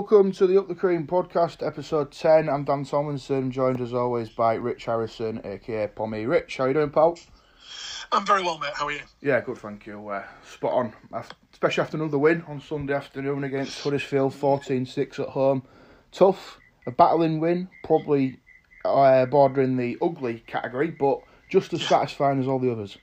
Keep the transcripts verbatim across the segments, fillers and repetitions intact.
Welcome to the Up the Cream podcast, episode ten. I'm Dan Tomlinson, joined as always by Rich Harrison, aka Pommy. Rich, how you doing, pal? I'm very well, mate. How are you? Yeah, good, thank you. Uh, spot on. Especially after another win on Sunday afternoon against Huddersfield, fourteen six at home. Tough, a battling win, probably uh, bordering the ugly category, but just as yeah. satisfying as all the others.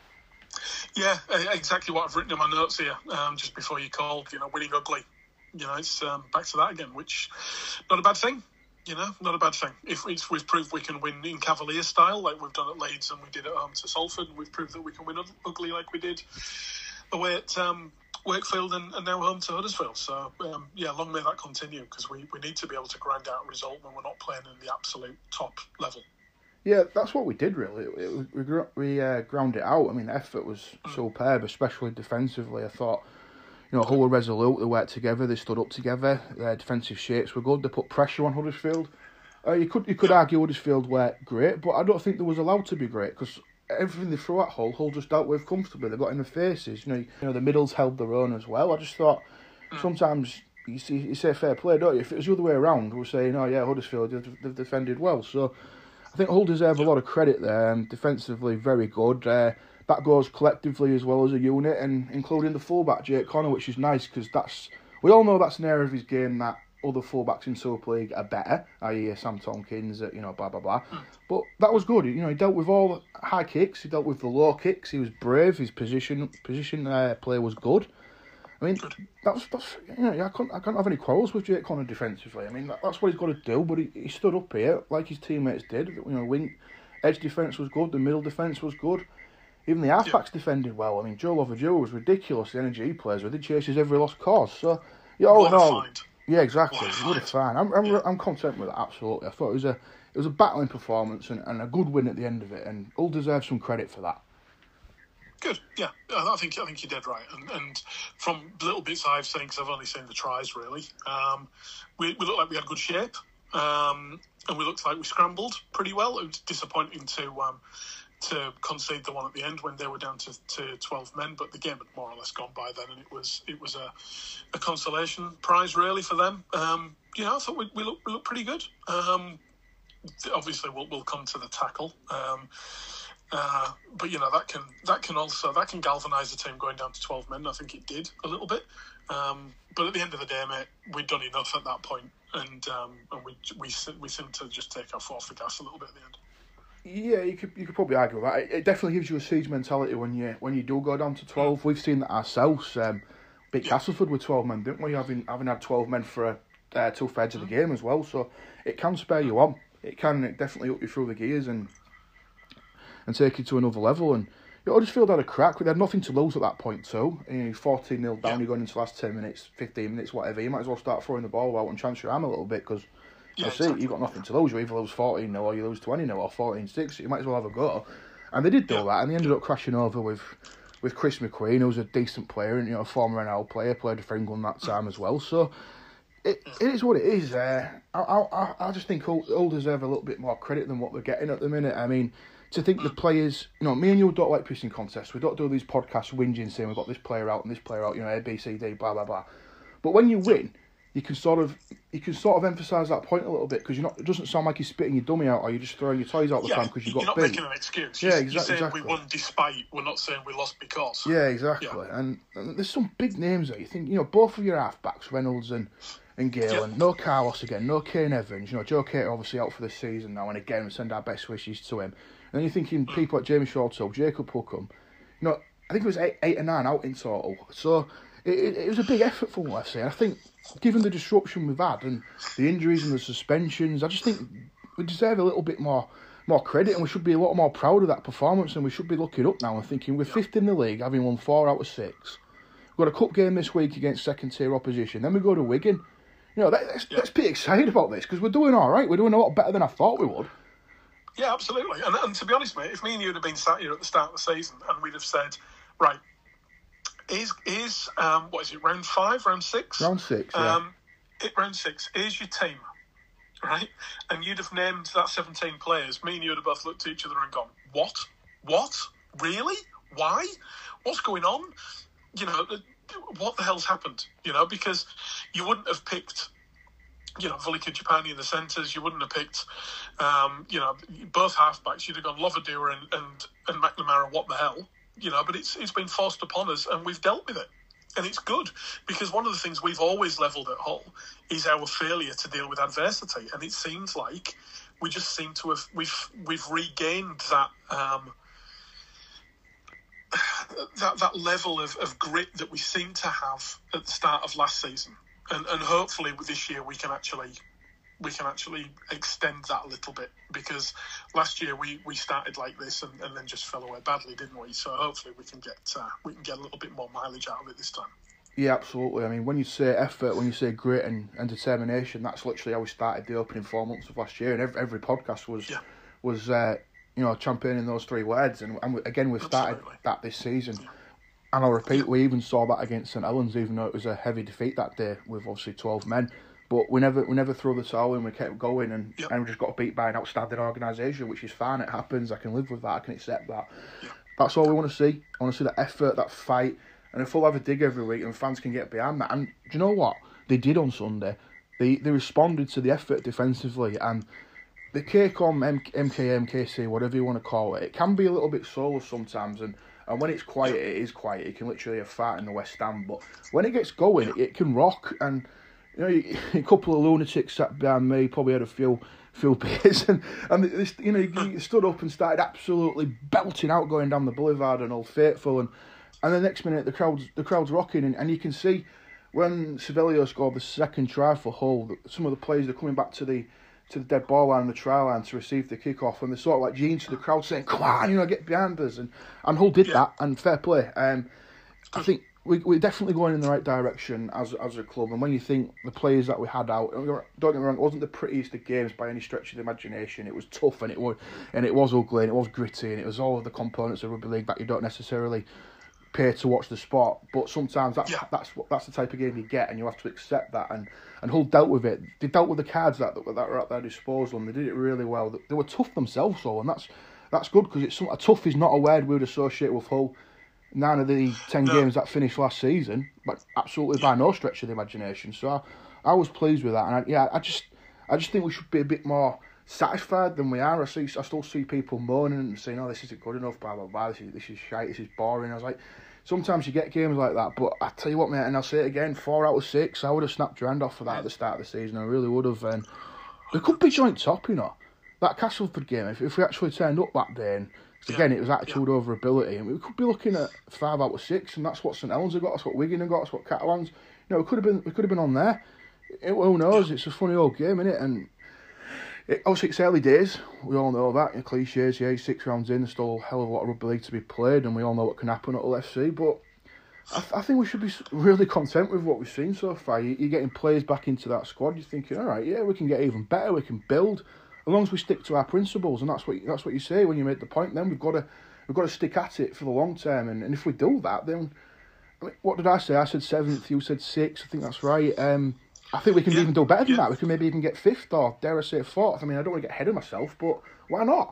Yeah, exactly what I've written in my notes here, um, just before you called, you know, winning ugly. You know, it's um, back to that again, which, not a bad thing, you know, not a bad thing. If, if we've proved we can win in Cavalier style, like we've done at Leeds and we did at home to Salford, and we've proved that we can win ugly like we did away at um, Wakefield and, and now home to Huddersfield. So, um, yeah, long may that continue, because we, we need to be able to grind out a result when we're not playing in the absolute top level. Yeah, that's what we did, really. It, it, we we uh, ground it out. I mean, the effort was mm. superb, especially defensively. I thought, you know, Hull were resolute, they worked together, they stood up together, their defensive shapes were good, they put pressure on Huddersfield. Uh, you could you could argue Huddersfield were great, but I don't think they was allowed to be great, because everything they threw at Hull, Hull just dealt with comfortably. They got in the faces, you know, you know the middles held their own as well. I just thought, mm. sometimes you see you say fair play, don't you? If it was the other way around, we're saying, oh yeah, Huddersfield, they've, they've defended well. So I think Hull deserve a lot of credit there, um, defensively very good. Uh, That goes collectively as well as a unit, and including the fullback, Jake Connor, which is nice, because that's we all know that's an area of his game that other fullbacks in Super League are better, that is. Sam Tompkins, you know, blah, blah, blah. But that was good. You know, he dealt with all the high kicks, he dealt with the low kicks, he was brave, his position position uh, play was good. I mean, that's, that's you know, I can't, I can't have any quarrels with Jake Connor defensively. I mean, that, that's what he's got to do, but he, he stood up here, like his teammates did. You know, wing, edge defence was good, the middle defence was good. Even the halfbacks yeah. defended well. I mean, Joe Loverdew was ridiculous, the energy he plays with. He chases every lost cause. So, yeah, all in all, yeah, exactly. What a fan. I'm, I'm, yeah. I'm content with it, absolutely. I thought it was a, it was a battling performance and, and a good win at the end of it, and Hull deserves some credit for that. Good, yeah. I think I think you did right. And, and from little bits I've seen, because I've only seen the tries really, um, we, we looked like we had good shape, um, and we looked like we scrambled pretty well. It was disappointing to. Um, to concede the one at the end when they were down to, to twelve men, but the game had more or less gone by then, and it was it was a, a consolation prize really for them. Um, you know, I thought we, we looked we looked pretty good. Um, obviously, we'll we'll come to the tackle, um, uh, but you know that can that can also that can galvanise the team going down to twelve men. I think it did a little bit, um, but at the end of the day, mate, we'd done enough at that point, and um, and we we we seemed to just take our foot off the gas a little bit at the end. Yeah, you could you could probably argue with that. It, it definitely gives you a siege mentality when you when you do go down to twelve. We've seen that ourselves. Um, beat yeah. Castleford with twelve men, didn't we? Having having had twelve men for uh, uh, two thirds of the game as well. So it can spare you on. It can definitely up you through the gears and and take you to another level. And you know, Huddersfield had a crack. We had nothing to lose at that point too. You know, fourteen nil down. Yeah. You're going into the last ten minutes, fifteen minutes, whatever. You might as well start throwing the ball out and chance your arm a little bit, because. Yeah, see, exactly. You've got nothing to lose. You either lose fourteen nil or you lose twenty nil or fourteen six. You might as well have a go. And they did do yeah. that, and they ended up crashing over with with Chris McQueen, who was a decent player and, you know, a former N L player, played for England that time as well. So it it is what it is. Uh, I, I I just think Hull, Hull deserve a little bit more credit than what they're getting at the minute. I mean, to think the players, you know, me and you don't like pissing contests. We don't do these podcasts whinging saying we've got this player out and this player out, you know, A, B, C, D, blah, blah, blah. But when you win, you can sort of you can sort of emphasise that point a little bit, because you're not. It doesn't sound like you're spitting your dummy out or you're just throwing your toys out the yeah, pram because you got you're not beat. making an excuse. Yeah, you're, exactly. You're saying exactly. we won despite. We're not saying we lost because. Yeah, exactly. Yeah. And, and there's some big names there. You think, you know, both of your halfbacks, Reynolds and and Gale, yeah. and no Carlos again, no Kane Evans. You know, Joe Cater obviously out for the season now, and again we send our best wishes to him. And then you're thinking mm. people like Jamie Shortall, Jacob Hookham. You know, I think it was eight, eight or nine out in total. So. It, it, it was a big effort from what I've seen. I think, given the disruption we've had and the injuries and the suspensions, I just think we deserve a little bit more more credit, and we should be a lot more proud of that performance, and we should be looking up now and thinking we're fifth in the league, having won four out of six. We've got a cup game this week against second-tier opposition. Then we go to Wigan. You know, let's, yeah. let's be excited about this, because we're doing all right. We're doing a lot better than I thought we would. Yeah, absolutely. And, and to be honest, mate, if me and you had been sat here at the start of the season and we'd have said, right, Is is um what is it, round five, round six? Round six, yeah. Um, it, round six. Here's your team, right? And you'd have named that seventeen players. Me and you would have both looked at each other and gone, "What? What? Really? Why? What's going on? You know, what the hell's happened? You know, because you wouldn't have picked you know, Velika Japani in the centres. You wouldn't have picked, um, you know, both halfbacks. You'd have gone Lovadua and, and, and McNamara, what the hell? You know, but it's it's been forced upon us and we've dealt with it. And it's good, because one of the things we've always levelled at Hull is our failure to deal with adversity. And it seems like we just seem to have, we've we've regained that um, that that level of, of grit that we seem to have at the start of last season. And and hopefully with this year we can actually we can actually extend that a little bit, because last year we, we started like this and, and then just fell away badly, didn't we? So hopefully we can get uh, we can get a little bit more mileage out of it this time. Yeah, absolutely. I mean, when you say effort, when you say grit and, and determination, that's literally how we started the opening four months of last year, and every, every podcast was yeah. was uh, you know, championing those three words. And, and we, again, we've started Absolutely. that this season. Yeah. And I'll repeat, yeah. we even saw that against St Helens, even though it was a heavy defeat that day with obviously twelve men. But we never we never threw the towel in, we kept going, and, yep. and we just got beat by an outstanding organisation, which is fine, it happens, I can live with that, I can accept that. Yep. That's all we want to see. I want to see that effort, that fight, and if we'll have a dig every week and fans can get behind that. And do you know what? They did on Sunday. They they responded to the effort defensively, and the cake on M K M, K C, whatever you want to call it, it can be a little bit soulless sometimes, and, and when it's quiet, it is quiet. You can literally have fart in the West Stand, but when it gets going, it, it can rock. And you know, a couple of lunatics sat behind me, probably had a few few beers, and, and this, you know, he stood up and started absolutely belting out going down the boulevard and Old Faithful, and and the next minute the crowd's the crowd's rocking, and, and you can see when Savelio scored the second try for Hull, some of the players are coming back to the to the dead ball line and the try line to receive the kick-off, and they're sort of like geeing to the crowd saying, come on, you know, get behind us, and, and Hull did yeah. that, and fair play. Um, I think we, we're definitely going in the right direction as as a club, and when you think the players that we had out, don't get me wrong, it wasn't the prettiest of games by any stretch of the imagination. It was tough, and it was, and it was ugly, and it was gritty, and it was all of the components of rugby league that you don't necessarily pay to watch the sport, but sometimes that's yeah. that's what that's the type of game you get, and you have to accept that. And, and Hull dealt with it. They dealt with the cards that that were at their disposal, and they did it really well. They were tough themselves, though, and that's that's good, because it's some, tough is not a word we would associate with Hull. Nine of the ten no. games that finished last season, but absolutely by no stretch of the imagination. So I, I was pleased with that, and I, yeah, I just I just think we should be a bit more satisfied than we are. I see, I still see people moaning and saying, "Oh, this isn't good enough, blah blah blah. This is this is shite. This is boring." I was like, sometimes you get games like that, but I tell you what, mate, and I'll say it again: four out of six, I would have snapped your hand off for that at the start of the season. I really would have. And we could be joint top, you know. That Castleford game, if if we actually turned up that day, and again, it was attitude yeah. over ability, and we could be looking at five out of six, and that's what St Helens have got, that's what Wigan have got, that's what Catalans. You know, we could have been we could have been on there. It, who knows? It's a funny old game, isn't it? And It, obviously, it's early days. We all know that. You know, cliches, yeah, six rounds in, there's still a hell of a lot of rugby league to be played, and we all know what can happen at Hull F C. But I, I think we should be really content with what we've seen so far. You, you're getting players back into that squad. You're thinking, all right, yeah, we can get even better. We can build, as long as we stick to our principles, and that's what that's what you say when you make the point. Then we've got to we've got to stick at it for the long term, and, and if we do that, then I mean, what did I say? I said seventh. You said sixth. I think that's right. Um, I think we can yeah. even do better than yeah. that. We can maybe even get fifth, or dare I say fourth. I mean, I don't want to get ahead of myself, but why not?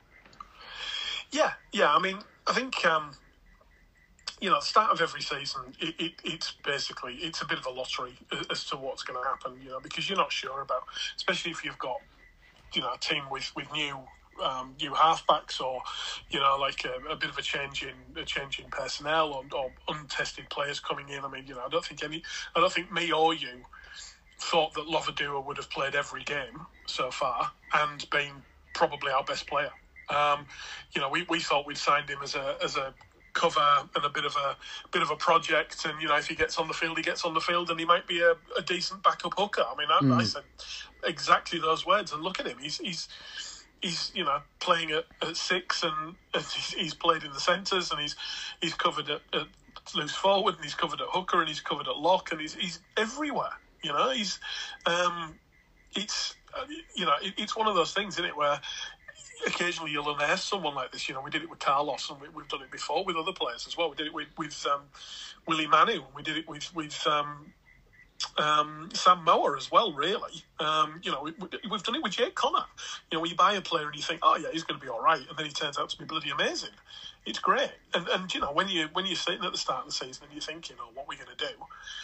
Yeah, yeah. I mean, I think um, you know, the start of every season, it, it, it's basically it's a bit of a lottery as to what's going to happen. You know, because you're not sure about, especially if you've got, you know, a team with with new. Um, new halfbacks, or you know, like a, a bit of a change in a change in personnel, or, or untested players coming in. I mean, you know, I don't think any, I don't think me or you thought that Lovadua would have played every game so far and been probably our best player. Um, you know, we, we thought we'd signed him as a as a cover and a bit of a bit of a project, and you know, if he gets on the field, he gets on the field, and he might be a, a decent backup hooker. I mean, I, mm. I said exactly those words, and look at him, he's he's. He's, you know, playing at, at six, and, and he's, he's played in the centres, and he's he's covered at, at loose forward, and he's covered at hooker, and he's covered at lock, and he's he's everywhere. You know, he's um, it's you know, it, it's one of those things, isn't it, where occasionally you'll unearth someone like this. You know, we did it with Carlos, and we, we've done it before with other players as well. We did it with with um, Willie Manu, and we did it with with. Um, Um, Sam Mower as well, really. Um, you know, we, we've done it with Jake Connor. You know, when you buy a player and you think, oh yeah, he's going to be all right, and then he turns out to be bloody amazing. It's great. And and you know, when you when you're sitting at the start of the season and you're thinking, oh, what are we going to do?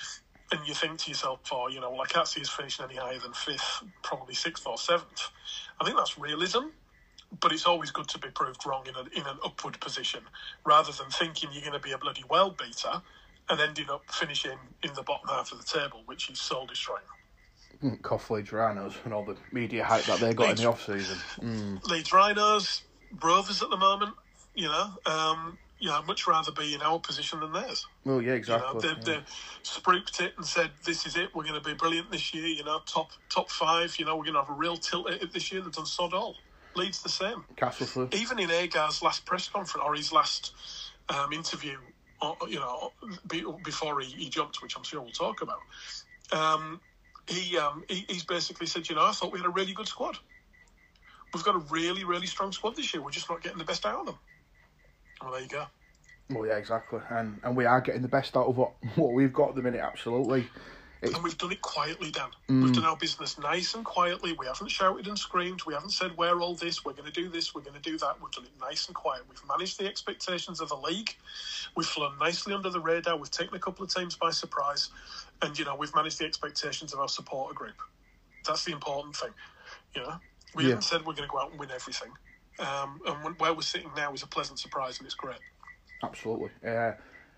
and you think to yourself, oh, you know, well, I can't see us finishing any higher than fifth, probably sixth or seventh. I think that's realism, but it's always good to be proved wrong in, a, in an upward position, rather than thinking you're going to be a bloody world beater and ending up finishing in the bottom half of the table, which is soul destroying. Cough Leeds Rhinos and all the media hype that they got Leeds, in the off-season. Mm. Leeds Rhinos, Rovers at the moment, you know, um, you know, I'd much rather be in our position than theirs. Well, yeah, exactly. You know, they, yeah. they spruiked it and said, this is it, we're going to be brilliant this year, you know, top top five, you know, we're going to have a real tilt at it this year. They've done sod all. Leeds the same. Castleford. Even in Agar's last press conference, or his last um, interview, or, you know, be, before he, he jumped, which I'm sure we'll talk about, um, he, um, he he's basically said, you know, I thought we had a really good squad. We've got a really, really strong squad this year. We're just not getting the best out of them. Well, there you go. Well, yeah, exactly. And and we are getting the best out of what, what we've got at the minute, absolutely. It's... And we've done it quietly, Dan. Mm. We've done our business nice and quietly. We haven't shouted and screamed. We haven't said, we're all this, we're going to do this, we're going to do that. We've done it nice and quiet. We've managed the expectations of the league. We've flown nicely under the radar. We've taken a couple of teams by surprise. And, you know, we've managed the expectations of our supporter group. That's the important thing, you know. We yeah. haven't said we're going to go out and win everything. Um, and where we're sitting now is a pleasant surprise, and it's great. Absolutely. Uh,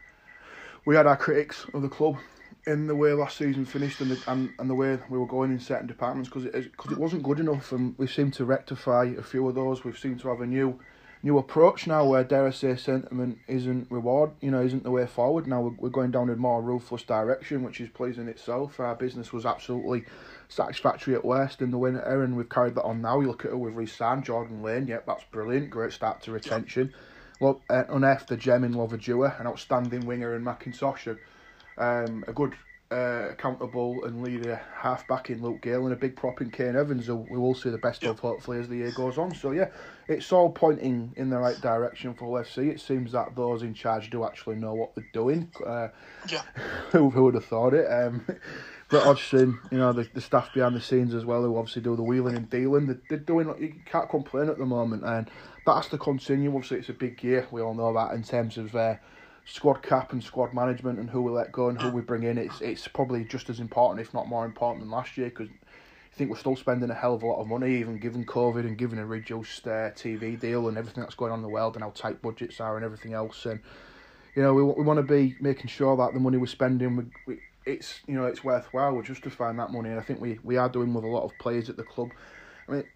we had our critics of the club in the way last season finished and the, and, and the way we were going in certain departments because it, cause it wasn't good enough, and we seem to rectify a few of those. We've seemed to have a new new approach now where, dare I say, sentiment isn't reward, you know, isn't the way forward. Now we're, we're going down a more ruthless direction, which is pleasing itself. Our business was absolutely satisfactory at worst in the winter, and we've carried that on now. You look at who we've re-signed, Jordan Lane, yep, that's brilliant, great start to retention. Yeah. Well, uh, unearthed the gem in Lovajua, an outstanding winger in McIntosh, um, a good uh, accountable and leader half-back in Luke Gale, and a big prop in Kane Evans, who we will see the best yep. of hopefully as the year goes on. So yeah, it's all pointing in the right direction for Hull F C. It seems that those in charge do actually know what they're doing. Uh, yeah. who, who would have thought it? Um, Brett Hodgson, you know, the, the staff behind the scenes as well, who obviously do the wheeling and dealing. They're, they're doing, you can't complain at the moment, and that has to continue. Obviously, it's a big year. We all know that in terms of uh, squad cap and squad management and who we let go and who we bring in. It's it's probably just as important, if not more important, than last year, because I think we're still spending a hell of a lot of money, even given COVID and given a reduced uh, T V deal and everything that's going on in the world and how tight budgets are and everything else. And you know, we we want to be making sure that the money we're spending, we, we it's you know it's worthwhile. We're justifying that money, and I think we, we are doing with a lot of players at the club. I mean,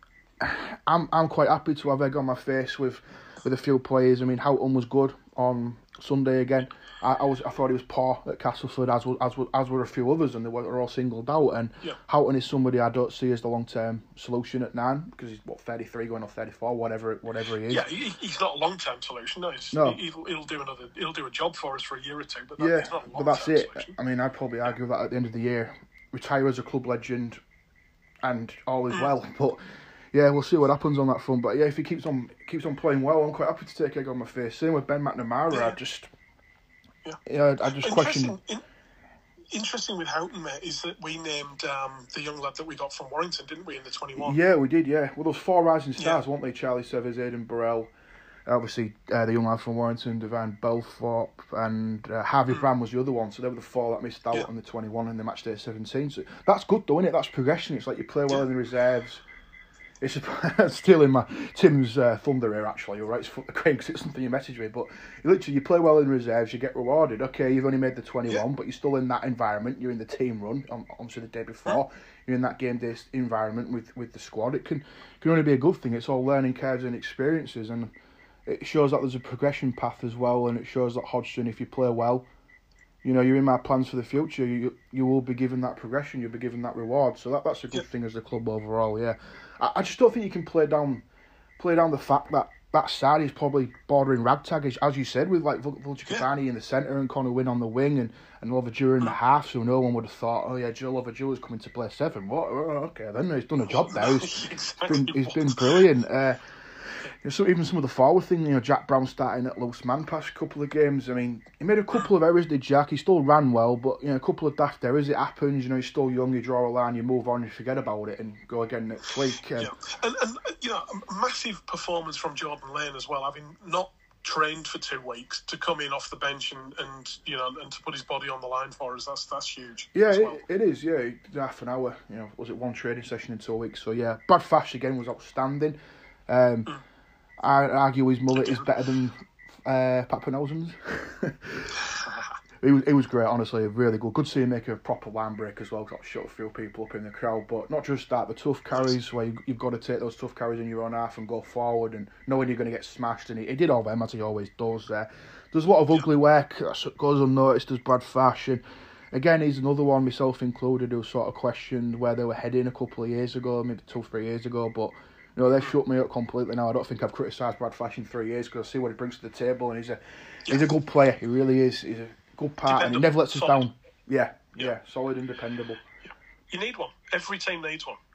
I'm I'm quite happy to have egg on my face with, with a few players. I mean, Houghton was good on Sunday again. I, I was I thought he was poor at Castleford, as were, as were, as were a few others, and they were all singled out. And yeah. Houghton is somebody I don't see as the long term solution at nine, because he's what thirty-three going off thirty-four, whatever whatever he is. Yeah, he, he's not a long term solution. No, he's, no. He'll, he'll do another. He'll do a job for us for a year or two. But that, yeah, he's not a long but that's it. Solution. I mean, I'd probably argue that at the end of the year, retire as a club legend, and all is mm. well. But yeah, we'll see what happens on that front. But yeah, if he keeps on keeps on playing well, I'm quite happy to take egg on my face. Same with Ben McNamara. Yeah. I just yeah, yeah I just question. In, interesting with Houghton, mate, is that we named um, the young lad that we got from Warrington, didn't we, in the twenty-one? Yeah, we did. Yeah, well, those four rising stars, yeah. weren't they? Charlie Severs, Aidan Burrell, obviously uh, the young lad from Warrington, Devine Belthorpe, and uh, Harvey mm. Brand was the other one. So they were the four that missed out yeah. on the twenty-one in the match day seventeen. So that's good, though, isn't it? That's progression. It's like you play well yeah. in the reserves. It's stealing my Tim's uh, thunder here, actually. You're right, it's Craig, because it's something you messaged me. But you literally, you play well in reserves, you get rewarded. Okay, you've only made the twenty-one, yeah. but you're still in that environment. You're in the team run, obviously the day before. You're in that game day environment with, with the squad. It can can only be a good thing. It's all learning curves and experiences, and it shows that there's a progression path as well. And it shows that Hodgson, if you play well, you know, you're in my plans for the future. You you will be given that progression. You'll be given that reward. So that that's a good yeah. thing as a club overall. Yeah, I, I just don't think you can play down, play down the fact that that side is probably bordering ragtag, as, as you said, with like Vulture yeah. in the centre and Connor Wynn on the wing and and Lovajua in the half. So no one would have thought, oh yeah, Joe Lovajua's coming to play seven. What? Oh, okay, then he's done a job there. He's, exactly been he's been brilliant. Uh, So even some of the forward thing, you know, Jack Brown starting at loose man past a couple of games. I mean, he made a couple of errors, did Jack? He still ran well, but you know, a couple of daft errors. It happens. You know, he's still young. You draw a line, you move on, you forget about it, and go again next week. Um, yeah, and, and you know, a massive performance from Jordan Lane as well, having not trained for two weeks to come in off the bench and, and you know and to put his body on the line for us. That's that's huge. Yeah, as well. it, it is. Yeah, he did half an hour. You know, was it one training session in two weeks? So yeah, Brad Fash again was outstanding. Um, mm. I'd argue his mullet is better than uh, Pat Penelzen's. He was, he was great, honestly, really good. Good to see him make a proper line break as well, got to shut a few people up in the crowd. But not just that, the tough carries where you, you've got to take those tough carries in your own half and go forward and knowing you're going to get smashed. And he, he did all them, as he always does there. There's a lot of ugly work that goes unnoticed as Brad Fash. And again, he's another one, myself included, who sort of questioned where they were heading a couple of years ago, maybe two, three years ago. But you know, they shut me up completely now. I don't think I've criticised Brad Fash in three years because I see what he brings to the table. And he's a, yeah. he's a good player, he really is. He's a good part, and he never lets us solid. down. Yeah, yeah, yeah, solid and dependable. Yeah. You need one. Every team needs one.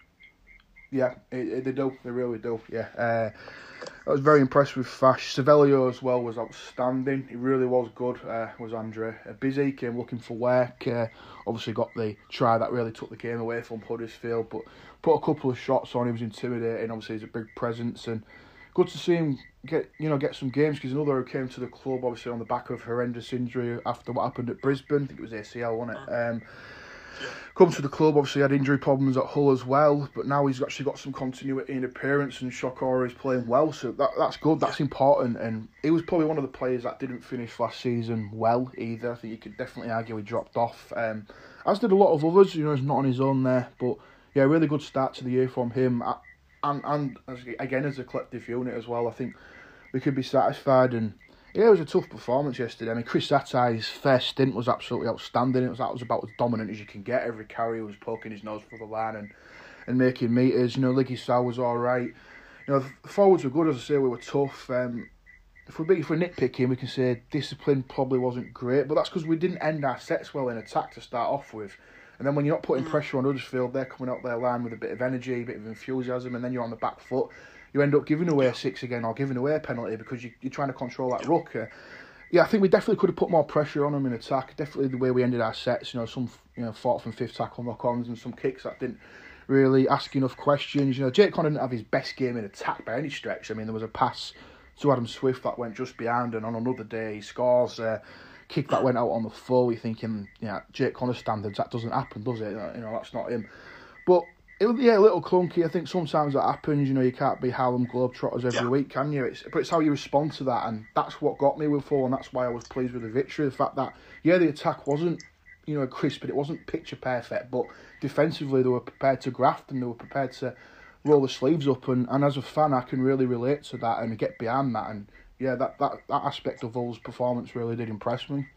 Yeah, it, it, they do. They really do. Yeah, uh, I was very impressed with Fash. Savelio as well was outstanding. He really was good. Uh, was Andre uh, busy? Came looking for work. Uh, obviously got the try that really took the game away from Huddersfield, but put a couple of shots on. He was intimidating. Obviously, he's a big presence and. Good to see him get you know get some games because another who came to the club obviously on the back of horrendous injury after what happened at Brisbane. I think it was A C L, wasn't it? Um, yeah. Come to the club, obviously had injury problems at Hull as well, but now he's actually got some continuity in appearance and Shokora is playing well, so that that's good. That's important, and he was probably one of the players that didn't finish last season well either. I think you could definitely argue he dropped off, um, as did a lot of others. You know, he's not on his own there, but yeah, really good start to the year from him. I, And, and as, again, as a collective unit as well, I think we could be satisfied. And yeah, it was a tough performance yesterday. I mean, Chris Satai's first stint was absolutely outstanding. It was that was about as dominant as you can get. Every carry was poking his nose through the line and, and making meters. You know, Liggy Sow was all right. You know, the forwards were good, as I say, we were tough. Um, if we're, if we're nitpicking, we can say discipline probably wasn't great, but that's because we didn't end our sets well in attack to start off with. And then when you're not putting pressure on Huddersfield, they're coming out their line with a bit of energy, a bit of enthusiasm, and then you're on the back foot. You end up giving away a six again or giving away a penalty because you, you're trying to control that ruck. Uh, yeah, I think we definitely could have put more pressure on them in attack. Definitely the way we ended our sets, you know, some you know fourth and fifth tackle knock-ons and some kicks that didn't really ask enough questions. You know, Jake Connor didn't have his best game in attack by any stretch. I mean, there was a pass to Adam Swift that went just behind, and on another day he scores. Uh, Kick that went out on the full. You're thinking, yeah, Jake Connor standards, that doesn't happen, does it? You know, that's not him. But it was yeah, a little clunky. I think sometimes that happens. You know, you can't be Harlem Globetrotters every yeah. week, can you? It's, but it's how you respond to that, and that's what got me with Full, and that's why I was pleased with the victory. The fact that yeah, the attack wasn't you know crisp, but it wasn't picture perfect. But defensively, they were prepared to graft and they were prepared to roll the sleeves up. And, and as a fan, I can really relate to that and get behind that. And yeah, that, that, that aspect of Hull's performance really did impress me.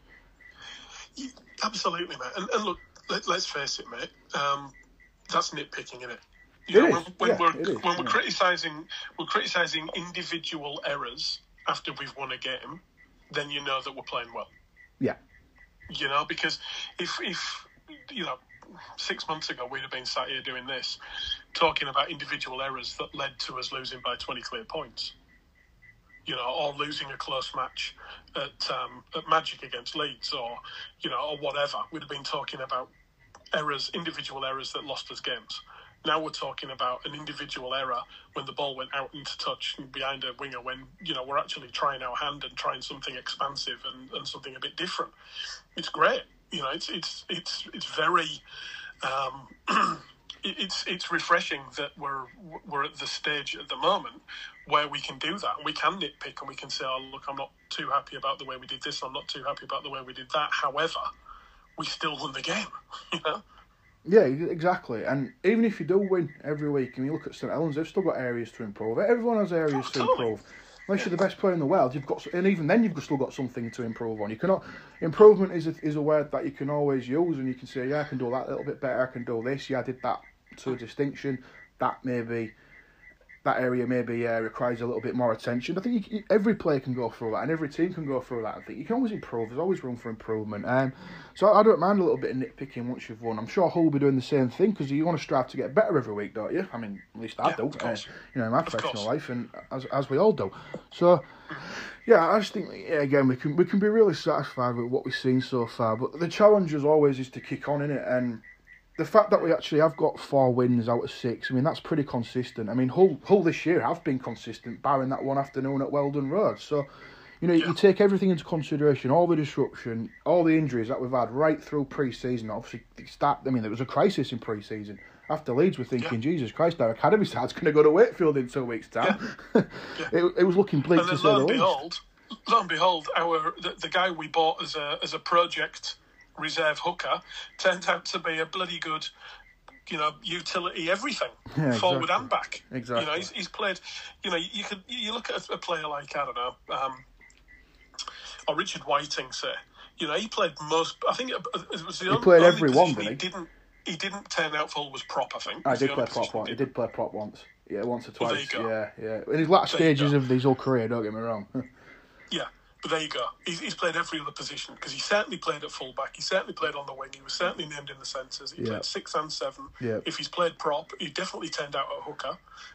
Yeah, absolutely, mate. And, and look, let, let's face it, mate. Um, that's nitpicking, isn't it? You it know, is. when, when yeah, we're it is, when we're yeah. criticising we're criticising individual errors after we've won a game, then you know that we're playing well. Yeah. You know, because if if you know six months ago we'd have been sat here doing this, talking about individual errors that led to us losing by twenty clear points. You know, or losing a close match at um, at Magic against Leeds, or you know, or whatever. We'd have been talking about errors, individual errors that lost us games. Now we're talking about an individual error when the ball went out into touch behind a winger, when you know we're actually trying our hand and trying something expansive and, and something a bit different. It's great. You know, it's it's it's it's very. Um, It's it's refreshing that we're we're at the stage at the moment where we can do that. We can nitpick and we can say, "Oh, look, I'm not too happy about the way we did this. I'm not too happy about the way we did that." However, we still won the game. You know. Yeah, exactly. And even if you do win every week, and you look at St Helens, they've still got areas to improve. Everyone has areas oh, to totally. improve. Unless you're the best player in the world, you've got, and even then, you've still got something to improve on. You cannot. Improvement is a, is a word that you can always use, and you can say, "Yeah, I can do that a little bit better. I can do this. Yeah, I did that to a distinction. That maybe, that area maybe uh, requires a little bit more attention." I think you, every player can go through that, and every team can go through that. I think you can always improve. There's always room for improvement. Um, so I don't mind a little bit of nitpicking once you've won. I'm sure Hull will be doing the same thing because you want to strive to get better every week, don't you? I mean, at least I yeah, do. Of course. Uh, you know, in my of professional course. life, and as as we all do. So. Yeah, I just think yeah, again we can we can be really satisfied with what we've seen so far. But the challenge as always is to kick on in it, and the fact that we actually have got four wins out of six, I mean, that's pretty consistent. I mean, Hull, Hull this year have been consistent, barring that one afternoon at Weldon Road. So, you know, yeah. you take everything into consideration, all the disruption, all the injuries that we've had right through pre-season. Obviously, start. I mean, there was a crisis in pre-season. After Leeds, we're thinking, yeah. Jesus Christ, our academy side's going to go to Wakefield in two weeks' time. Yeah. Yeah. it, it was looking bleak and to say lo the and least. Behold, lo and behold, our the, the guy we bought as a as a project reserve hooker turned out to be a bloody good, you know, utility everything, yeah, forward exactly. and back. Exactly. You know, he's, he's played. You know, you could you look at a player like I don't know, um, or Richard Whiting, say. You know, he played most. I think it was the he only, played only every one, position he didn't he? didn't. He didn't turn out full was prop. I think. I Was did the play only prop position once. He did play prop once. Yeah, once or Well, twice. there you go. yeah, yeah. In his last There you stages go. of his whole career, don't get me wrong. Yeah, but there you go. He's, he's played every other position because he certainly played at fullback. He certainly played on the wing. He was certainly named in the centres. He Yeah. played six and seven. Yeah. If he's played prop, he definitely turned out at hooker,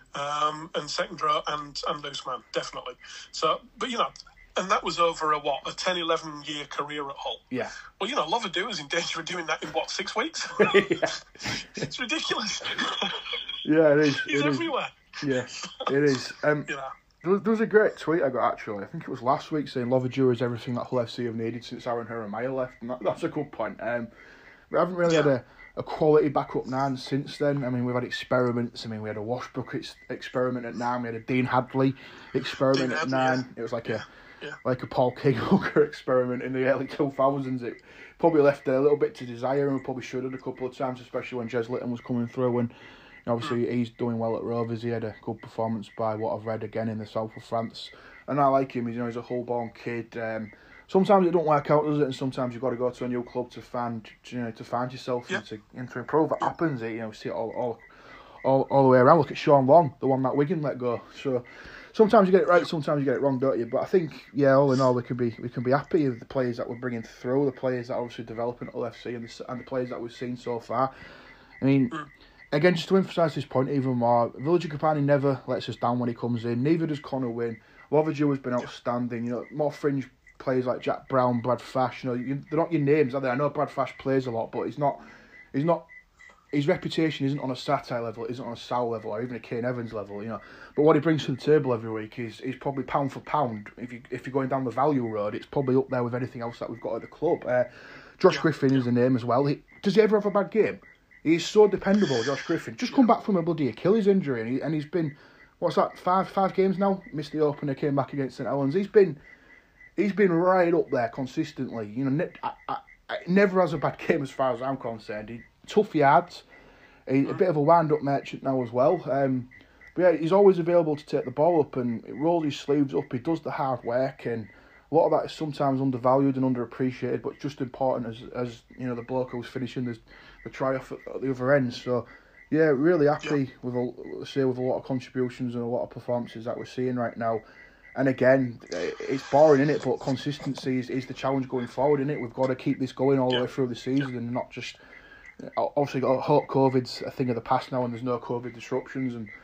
um, and second row and and loose man, definitely. So, but you know, and that was over a what a ten, eleven year career at Hull. Yeah. Well, you know, Lovadu is in danger of doing that in what six weeks. yeah. It's ridiculous. Yeah, it is. He's it everywhere. Is. Yeah, it is. Um, You know. There was, there was a great tweet I got, actually. I think it was last week, saying Lovadu is everything that Hull F C have needed since Aaron Jeremiah left. And that, that's a good point. Um, we haven't really Yeah. had a, a quality backup nine since then. I mean, we've had experiments. I mean, we had a Washbrook ex- experiment at nine. We had a Dean Hadley experiment Dean at Hadley, nine. yeah. It was like Yeah. a Yeah. like a Paul King hooker experiment in the early two thousands. It probably left a little bit to desire, and we probably should have a couple of times, especially when Jez Litton was coming through. And obviously, he's doing well at Rovers. He had a good performance by what I've read again in the south of France, and I like him. He's, you know, he's a Hull-born kid. Um, sometimes it don't work out, does it? And sometimes you've got to go to a new club to find, you know, to find yourself Yeah. and to and to improve. It happens. It, you know, see it all, all, all, all the way around. Look at Sean Long, the one that Wigan let go. So sometimes you get it right, sometimes you get it wrong, don't you? But I think, yeah, all in all, we can be we can be happy with the players that we're bringing through, the players that are obviously developing at Hull F C, and the, and the players that we've seen so far. I mean. Mm. Again, just to emphasise this point even more, Villager Kapani never lets us down when he comes in. Neither does Connor Wynn. Lovadu has been outstanding. You know, more fringe players like Jack Brown, Brad Fash. You know, you, they're not your names, are they? I know Brad Fash plays a lot, but he's not. He's not. His reputation isn't on a Satire level. It isn't on a Sal level, or even a Kane Evans level. You know, but what he brings to the table every week is is probably pound for pound. If you if you're going down the value road, it's probably up there with anything else that we've got at the club. Uh, Josh Griffin is the name as well. He, does he ever have a bad game? He's so dependable, Josh Griffin. Just come back from a bloody Achilles injury, and, he, and he's been, what's that, five five games now? Missed the opener, came back against St Helens. He's been, he's been right up there consistently. You know, ne- I, I, I never has a bad game as far as I'm concerned. He, tough yards, he, a bit of a wind-up merchant now as well. Um, but yeah, he's always available to take the ball up and roll his sleeves up. He does the hard work, and a lot of that is sometimes undervalued and underappreciated, but just important as as you know the bloke who's finishing the the try off at, at the other end. So yeah, really happy yeah. with a say with a lot of contributions and a lot of performances that we're seeing right now. And again, it's boring, isn't it? But consistency is, is the challenge going forward, isn't it? We've got to keep this going all the yeah. way through the season, yeah. and not just obviously got hope COVID's a thing of the past now, and there's no COVID disruptions. And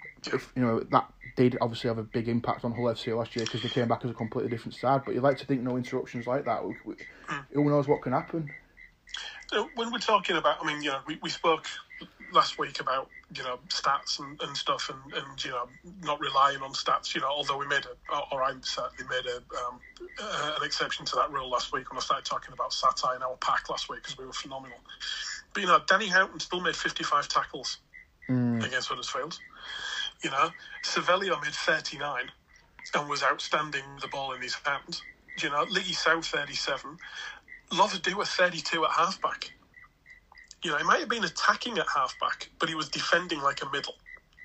if you know that did obviously have a big impact on Hull F C last year because they came back as a completely different side. But you'd like to think no interruptions like that. We, we, mm. Who knows what can happen? When we're talking about, I mean, you know, we, we spoke last week about, you know, stats and, and stuff and, and, you know, not relying on stats, you know, although we made a, or I certainly made a um, uh, an exception to that rule last week when I started talking about satire in our pack last week because we were phenomenal. But, you know, Danny Houghton still made fifty-five tackles mm. against Huddersfield. You know, Savelio made thirty-nine and was outstanding with the ball in his hand. You know, Lee South thirty-seven. Lovadu at thirty-two at halfback. You know, he might have been attacking at halfback, but he was defending like a middle.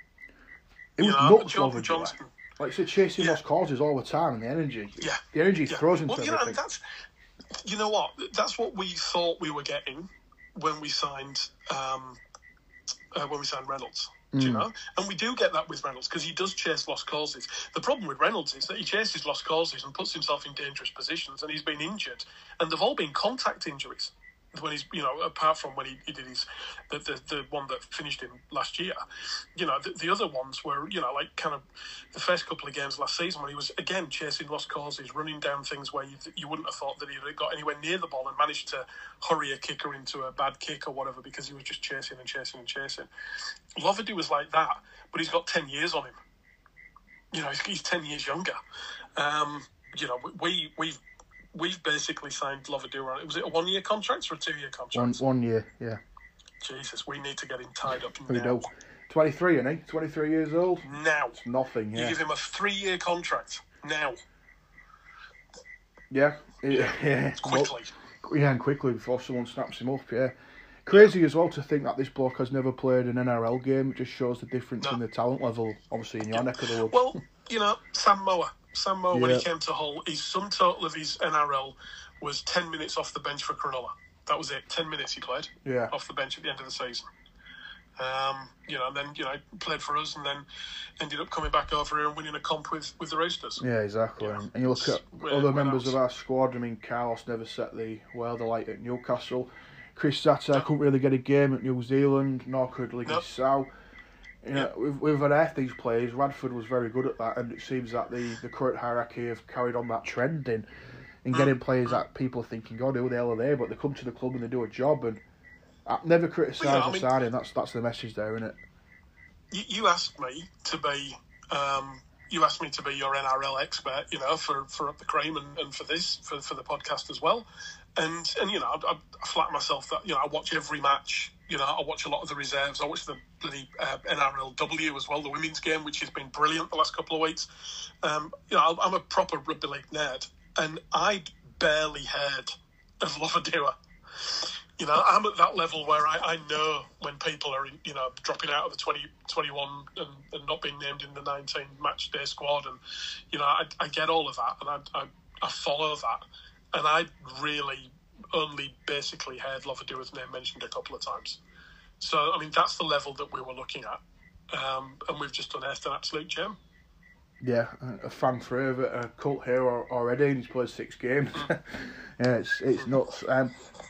It was know, nuts, Lovadu. Johnston. Like, so chasing yeah. lost causes all the time, and the energy. Yeah. The energy yeah. throws into well, you everything. know, that's, you know what? That's what we thought we were getting when we signed um, uh, when we signed Reynolds. Do you know? And we do get that with Reynolds because he does chase lost causes. The problem with Reynolds is that he chases lost causes and puts himself in dangerous positions, and he's been injured, and they've all been contact injuries. when he's, you know, apart from when he, he did his, the, the the one that finished him last year, you know, the, the other ones were, you know, like kind of the first couple of games last season when he was, again, chasing lost causes, running down things where you, you wouldn't have thought that he'd have got anywhere near the ball and managed to hurry a kicker into a bad kick or whatever because he was just chasing and chasing and chasing. Loverdew was like that, but he's got ten years on him. You know, he's, he's ten years younger. Um, you know, we, we've, We've basically signed Loverdew. Was it a one-year contract or a two-year contract? One, one year, yeah. Jesus, we need to get him tied up we now. Do. twenty-three, isn't he? twenty-three years old? Now. It's nothing, yeah. You give him a three-year contract now. Yeah. Yeah. yeah. Quickly. Well, yeah, and quickly before someone snaps him up, yeah. Crazy as well to think that this bloke has never played an N R L game. It just shows the difference no. in the talent level, obviously, in your yeah. neck of the woods. Well, you know, Sam Mower. Sam Moore, yeah. when he came to Hull, his sum total of his N R L was ten minutes off the bench for Cronulla. That was it. Ten minutes he played yeah. off the bench at the end of the season. Um, you know, and then, you know, played for us and then ended up coming back over here and winning a comp with, with the Roosters. Yeah, exactly. Yeah. And you look at we're, other we're members of our squad. I mean, Carlos never set the world alight at Newcastle. Chris Zatter no. couldn't really get a game at New Zealand, nor could Lee Sow. You know, yeah. we've, we've unearthed these players. Radford was very good at that, and it seems that the, the current hierarchy have carried on that trend in, in getting players that people are thinking, God, who the hell are they? But they come to the club and they do a job, and I've never criticised well, yeah, the mean, signing. That's that's the message there, isn't it? You, you asked me to be, um, you asked me to be your N R L expert, you know, for, for Up the Cream and, and for this, for, for the podcast as well. And, and you know, I, I flatter myself that, you know, I watch every match. You know, I watch a lot of the reserves. I watch the bloody uh, N R L W as well, the women's game, which has been brilliant the last couple of weeks. Um, you know, I'm a proper rugby league nerd, and I'd barely heard of Loverdew. You know, I'm at that level where I, I know when people are, you know, dropping out of the twenty, twenty-one and, and not being named in the nineteen match day squad, and you know, I, I get all of that, and I, I, I follow that, and I really only basically heard Loverdew name mentioned a couple of times. So, I mean, that's the level that we were looking at. Um, and we've just unearthed an absolute gem. Yeah, a fan favourite, a cult hero already, and he's played six games. Mm. yeah, it's it's nuts. Um,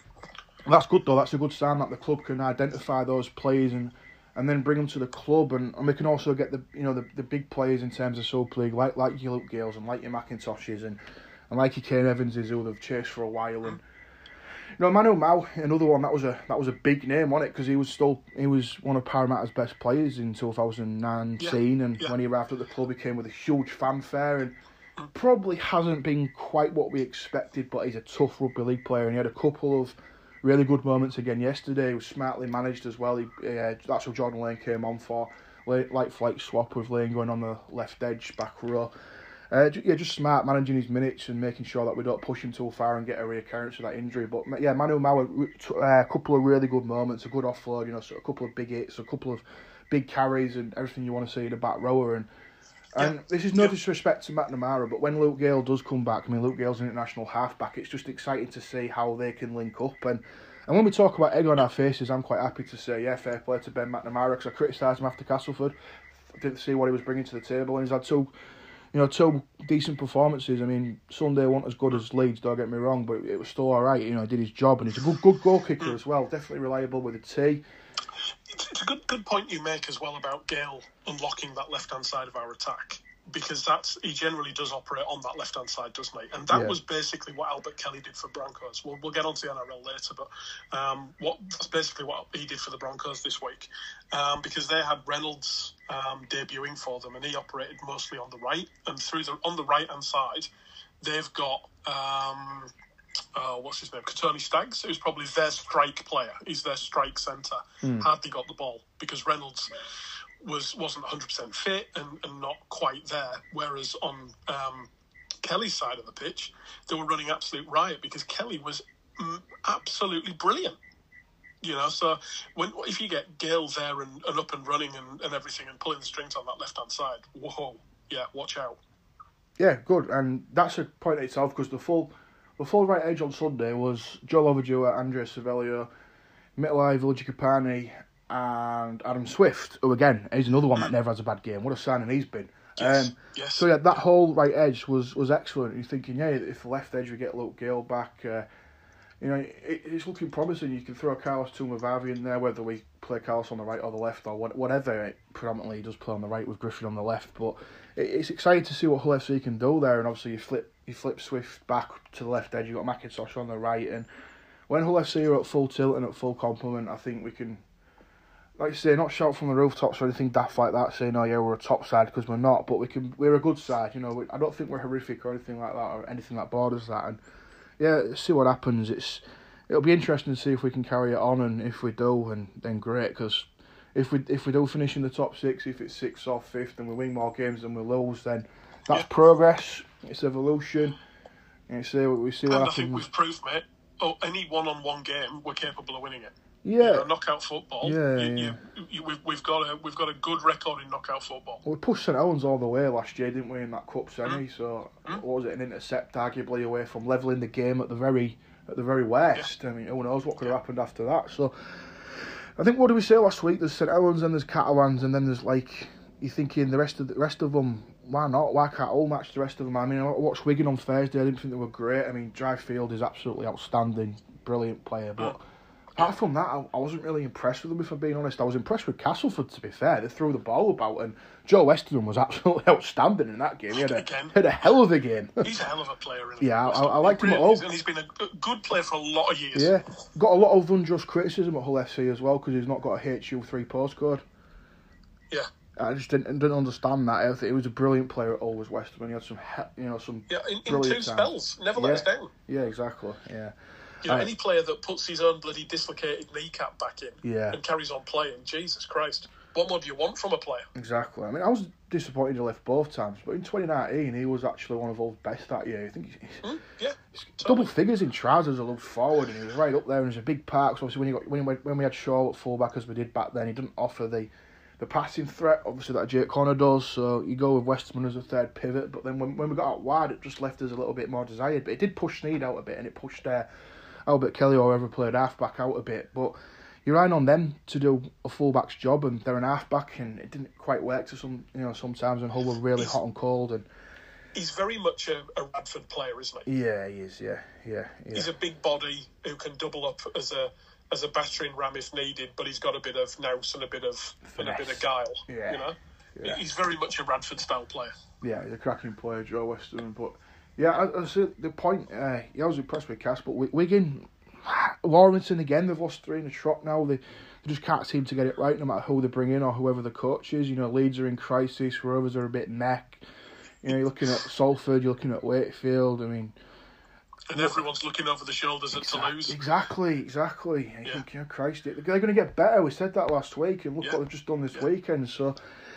that's good, though. That's a good sign that the club can identify those players and, and then bring them to the club. And, and we can also get the you know the, the big players in terms of Super League, like, like your Luke Gales and like your McIntoshes and, and like your Kane Evanses, who they've chased for a while. And you know, Manu Mao, another one that was a that was a big name, wasn't it? Because he was still he was one of Parramatta's best players in two thousand nineteen, yeah, and yeah. when he arrived at the club, he came with a huge fanfare, and probably hasn't been quite what we expected. But he's a tough rugby league player, and he had a couple of really good moments again yesterday. He was smartly managed as well. He, uh, that's what Jordan Lane came on for, light flight swap with Lane going on the left edge, back row. Uh, yeah, just smart managing his minutes and making sure that we don't push him too far and get a reoccurrence of that injury. But yeah, Manu Mao, a uh, couple of really good moments, a good offload, you know, so a couple of big hits, a couple of big carries, and everything you want to see in a back rower. And and yeah. this is no yeah. disrespect to McNamara, but when Luke Gale does come back, I mean, Luke Gale's an international halfback. It's just exciting to see how they can link up. And and when we talk about egg on our faces, I'm quite happy to say, yeah, fair play to Ben McNamara, because I criticised him after Castleford. I didn't see what he was bringing to the table, and he's had two. You know, two decent performances. I mean, Sunday wasn't as good as Leeds, don't get me wrong, but it was still all right. You know, he did his job, and he's a good, good goal kicker as well. Definitely reliable with a tee. It's, it's a good, good point you make as well about Gale unlocking that left-hand side of our attack, because that's he generally does operate on that left-hand side, doesn't he? And that yeah. was basically what Albert Kelly did for Broncos. We'll, we'll get on to the N R L later, but um, what that's basically what he did for the Broncos this week, um, because they had Reynolds um, debuting for them, and he operated mostly on the right, and through the on the right-hand side, they've got um, uh, what's his name, Katoni Staggs, who's probably their strike player. He's their strike centre. Mm. Hardly got the ball because Reynolds was, wasn't one hundred percent fit and, and not quite there. Whereas on um, Kelly's side of the pitch, they were running absolute riot because Kelly was mm, absolutely brilliant. You know, so when if you get Gale there and, and up and running and, and everything and pulling the strings on that left-hand side, whoa, yeah, watch out. Yeah, good. And that's a point in itself, because the full the full right edge on Sunday was Joe Loverdew, Andrea Cervello, Mitalai Vilagikapani, and Adam Swift, who again is another one that never has a bad game. What a signing he's been. Yes, um, yes. So yeah, that whole right edge was, was excellent. You're thinking, yeah, if the left edge we get Luke Gale back, uh, you know, it, it's looking promising. You can throw Carlos Tumavavi in there, whether we play Carlos on the right or the left or what, whatever. It predominantly he does play on the right with Griffin on the left, but it, it's exciting to see what Hull F C can do there. And obviously, you flip you flip Swift back to the left edge. You got McIntosh on the right, and when Hull F C are at full tilt and at full complement, I think we can, like you say, not shout from the rooftops or anything daft like that, saying, "Oh yeah, we're a top side," because we're not. But we can, we're a good side. You know, we, I don't think we're horrific or anything like that, or anything that borders that. And yeah, see what happens. It's it'll be interesting to see if we can carry it on, and if we do, and then great. Because if we if we do finish in the top six, if it's sixth or fifth, and we win more games than we lose, then that's progress. It's evolution. And see we see what and happens. I think we've proved, mate. Oh, any one-on-one game, we're capable of winning it. Yeah, you know, knockout football. Yeah, you, yeah. You, you, we've we've got a we've got a good record in knockout football. Well, we pushed St Helens all the way last year, didn't we, in that cup semi? Mm. So Mm. what was it, an intercept, arguably away from levelling the game at the very at the very worst. Yeah. I mean, who knows what could have Yeah. happened after that? So I think, what did we say last week? There's St Helens and there's Catalans, and then there's like you're thinking the rest of the rest of them. Why not? Why can't all match the rest of them? I mean, I watched Wigan on Thursday. I didn't think they were great. I mean, Dryfield is absolutely outstanding, brilliant player, but. Mm. Apart from that, I, I wasn't really impressed with them, if I'm being honest. I was impressed with Castleford, to be fair. They threw the ball about, and Joe Westerton was absolutely outstanding in that game. He had a, Again. had a hell of a game. He's a hell of a player. Isn't Yeah, he? I, I liked He him at really all. is, and he's been a g- good player for a lot of years. Yeah, got a lot of unjust criticism at Hull F C as well, because he's not got a H U three postcode. Yeah. I just didn't didn't understand that. I think he was a brilliant player at Always Westerton. He had some, he- you know, some Yeah, in, in two brilliant times. spells. Never let Yeah. us down. Yeah, exactly. Yeah, You know, Uh, any player that puts his own bloody dislocated kneecap back in Yeah. and carries on playing, Jesus Christ. What more do you want from a player? exactly. I mean, I was disappointed he left both times, but in twenty nineteen he was actually one of Hull's best that year. I think he's, Hmm? Yeah. double figures in trousers, I loved forward, and he was right up there. And it was a big park. So obviously, when he got when he went, when we had Shaw at fullback as we did back then, he didn't offer the the passing threat, obviously, that Jake Connor does. So you go with Westerman as a third pivot. But then when when we got out wide, it just left us a little bit more desired. But it did push Sneed out a bit, and it pushed uh, Albert Kelly or whoever played halfback out a bit. But you're relying on them to do a fullback's job, and they're an halfback, and it didn't quite work to some, you know, sometimes. And Hull were really hot and cold, and He's very much a, a Radford player, isn't he? yeah, he is. Yeah, yeah, yeah. He's a big body who can double up as a as a battering ram if needed, but he's got a bit of nous and a bit of and a bit of guile. Yeah. You know, Yeah. he's very much a Radford style player. Yeah, he's a cracking player, Joe Westerman. But yeah, I, I see the point. Uh, yeah, I was impressed with Cass, but Wigan, Warrington again. They've lost three in a trot now. They they just can't seem to get it right, no matter who they bring in or whoever the coach is. You know, Leeds are in crisis. Rovers are a bit neck. You know, you're looking at Salford. You're looking at Wakefield. I mean. And everyone's looking over the shoulders at Toulouse. Exactly, exactly. I Yeah. think, yeah, Christ, they're going to get better. We said that last week, and look Yeah. what they've just done this Yeah. weekend. So,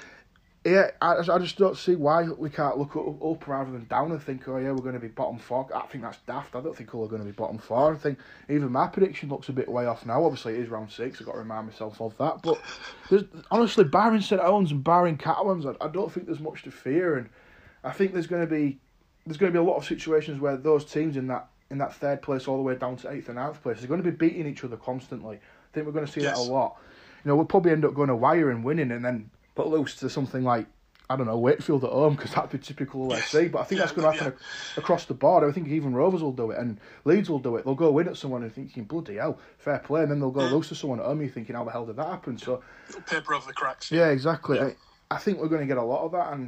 yeah, I, I just don't see why we can't look up, up rather than down and think, oh yeah, we're going to be bottom four. I think that's daft. I don't think we're going to be bottom four. I think even my prediction looks a bit way off now. Obviously, it is round six. I've got to remind myself of that. But there's, honestly, barring St Helens and barring Catalans, I, I don't think there's much to fear. And I think there's going to be there's going to be a lot of situations where those teams in that in that third place all the way down to eighth and ninth place, they're going to be beating each other constantly. I think we're going to see Yes. that a lot. You know, we'll probably end up going to wire and winning, and then put loose to something like, I don't know, Wakefield at home, because that'd be typical L F C. But I think Yeah, that's going to happen yeah. ac- across the board. I think even Rovers will do it, and Leeds will do it. They'll go win at someone and thinking, bloody hell, fair play, and then they'll go Mm. lose to someone at home, and you're thinking, how the hell did that happen? So, Little paper over the cracks. yeah, exactly. I, I think we're going to get a lot of that, and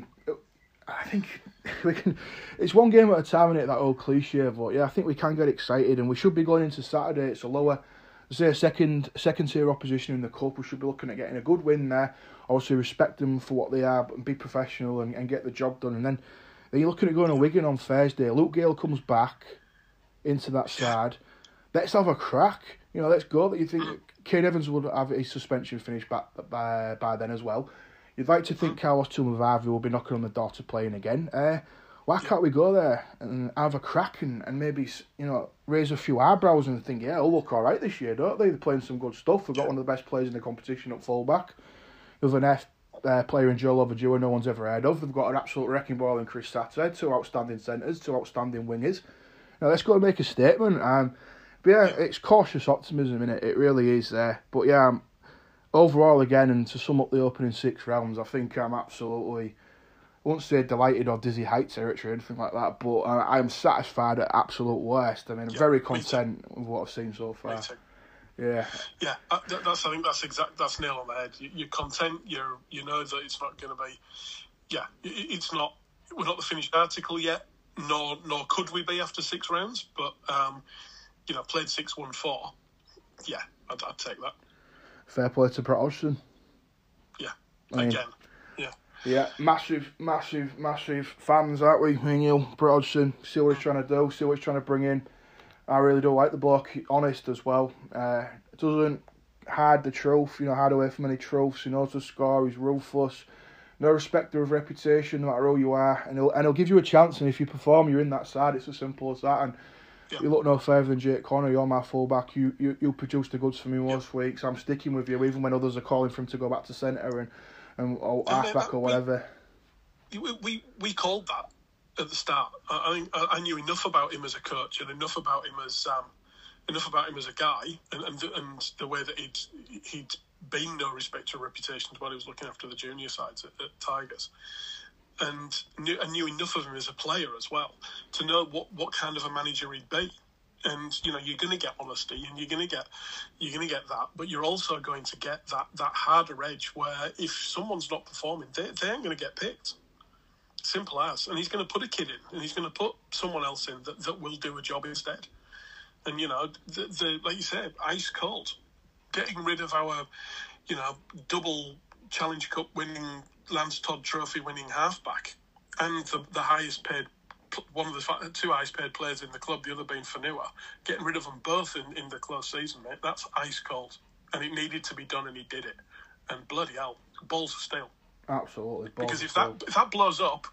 I think we can. It's one game at a time, isn't it? That old cliche, but yeah, I think we can get excited, and we should be going into Saturday. It's a lower, say, a second second tier opposition in the cup. We should be looking at getting a good win there. Obviously, respect them for what they are, but be professional and, and get the job done. And then, then you're looking at going to Wigan on Thursday. Luke Gale comes back into that side. Let's have a crack. You know, let's go. That you think Kane Evans would have his suspension finished back by by then as well. You'd like to think Carlos Tumavavi will be knocking on the door to playing again. Uh, why can't we go there and have a crack and, and maybe, you know, raise a few eyebrows and think, yeah, they'll look all right this year, don't they? They're playing some good stuff. They've got one of the best players in the competition at fullback. With an F uh, player in Joe Loverdew no one's ever heard of. They've got an absolute wrecking ball in Chris Satter, two outstanding centres, two outstanding wingers. Now, let's go and make a statement. Um, but yeah, it's cautious optimism, innit? It really is there. But yeah, um, overall, again, and to sum up the opening six rounds, I think I'm absolutely won't say delighted or dizzy heights territory or anything like that, but I, I'm satisfied at absolute worst. I mean, I'm Yeah, very me content with what I've seen so far. Me too. Yeah, Yeah, uh, that- that's I think that's exact. That's nail on the head. You, you're content. You're you know that it's not going to be. Yeah, it, it's not. We're not the finished article yet. Nor nor could we be after six rounds. But um, you know, played six, won four. Yeah, I'd, I'd take that. fair play to Brett Hodgson. Yeah, I mean, again. Yeah, Yeah, massive, massive, massive fans, aren't we? Me and you, Brett Hodgson. See what he's trying to do. See what he's trying to bring in. I really do like the bloke. Honest as well. Uh, doesn't hide the truth. You know, hide away from any truths. He knows to score. He's ruthless. No respecter of reputation, no matter who you are, and he'll and he'll give you a chance. And if you perform, you're in that side. It's as simple as that. And yeah. you look no further than Jake Connor. You're my fullback. You you you produced the goods for me most yeah. weeks. I'm sticking with you, even when others are calling for him to go back to centre and and or halfback or whatever. We, we we called that at the start. I I, I knew enough about him as a coach and enough about him as um enough about him as a guy and and, and the way that he'd he'd been no respecter of reputation while he was looking after the junior sides at, at Tigers. And knew, I knew enough of him as a player as well to know what, what kind of a manager he'd be. And you know, you're going to get honesty, and you're going to get you're going to get that, but you're also going to get that that harder edge where if someone's not performing, they they ain't going to get picked. Simple as. And he's going to put a kid in, and he's going to put someone else in that, that will do a job instead. And you know, the, the like you said, ice cold, getting rid of our, you know, double Challenge Cup winning, Lance Todd Trophy winning halfback, and the, the highest paid, one of the two highest paid players in the club, the other being Fanua, getting rid of them both in, in the close season, mate, that's ice cold. And it needed to be done, and he did it. And bloody hell, balls of steel. Absolutely. Because if that if that blows up,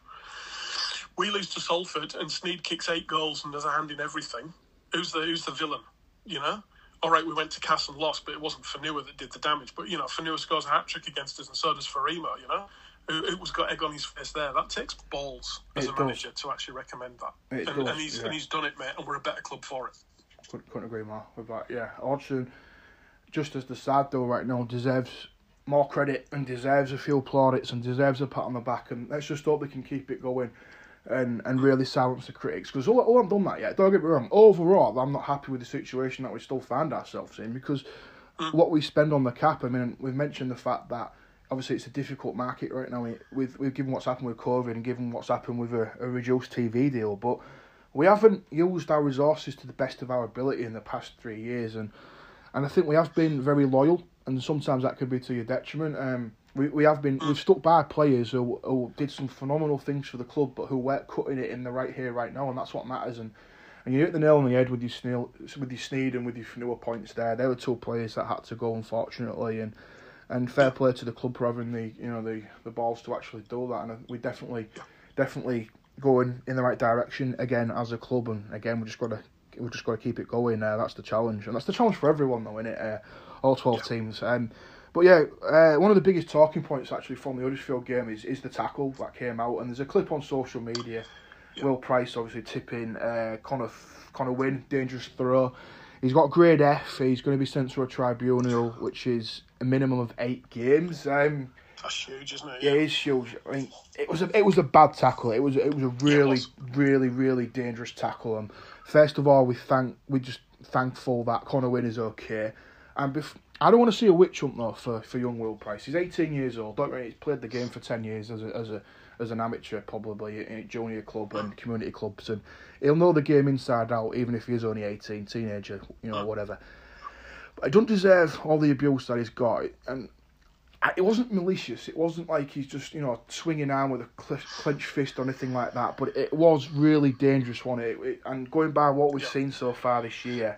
we lose to Salford, and Sneed kicks eight goals and there's a hand in everything. Who's the who's the villain? You know. All right, we went to Cass and lost, but it wasn't Fanua that did the damage. But, you know, Fanua scores a hat-trick against us, and so does Farimo, you know? It was got egg on his face there. That takes balls as it a does. manager to actually recommend that. It and, does, and, he's, yeah. and he's done it, mate, and we're a better club for it. Couldn't, couldn't agree more with that, yeah. Hodgson, just as the side, though, right now, deserves more credit and deserves a few plaudits and deserves a pat on the back, and let's just hope they can keep it going and, and really silence the critics, because all, all I've done that yet, don't get me wrong, overall I'm not happy with the situation that we still find ourselves in, because mm. what we spend on the cap, I mean, we've mentioned the fact that obviously it's a difficult market right now with, with given what's happened with COVID and given what's happened with a, a reduced T V deal, but we haven't used our resources to the best of our ability in the past three years, and and I think we have been very loyal, and sometimes that could be to your detriment. Um, we we have been we've stuck by players who who did some phenomenal things for the club, but who weren't cutting it in the right here, right now, and that's what matters. And, and you hit the nail on the head with your Sneed, with your Sneed and with your Fanua points there. They were two players that had to go, unfortunately, and and fair play to the club for having the you know the, the balls to actually do that. And we definitely definitely going in the right direction again as a club, and again we just got to. We've just got to keep it going. Uh, that's the challenge, and that's the challenge for everyone, though, isn't it? Uh, all twelve yeah. teams. Um, but yeah, uh, one of the biggest talking points actually from the Huddersfield game is is the tackle that came out, and there's a clip on social media. Yeah. Will Price obviously tipping uh, Connor Connor Wynn, dangerous throw. He's got grade F. He's going to be sent to a tribunal, which is a minimum of eight games. Um, That's huge, isn't it? Yeah, it is huge. I mean, it was a it was a bad tackle. It was it was a really yeah, really really dangerous tackle. And first of all, we thank we just thankful that Connor Wynn is okay. And bef- I don't want to see a witch hunt though for, for young Will Price. He's eighteen years old. Don't worry, he's played the game for ten years as a as a as an amateur, probably in a junior club and community clubs, and he'll know the game inside out, even if he is only eighteen, teenager, you know, whatever. But he don't deserve all the abuse that he's got, and it wasn't malicious. It wasn't like he's just, you know, swinging arm with a clenched fist or anything like that. But it was really dangerous, wasn't it? it and going by what we've yeah. seen so far this year,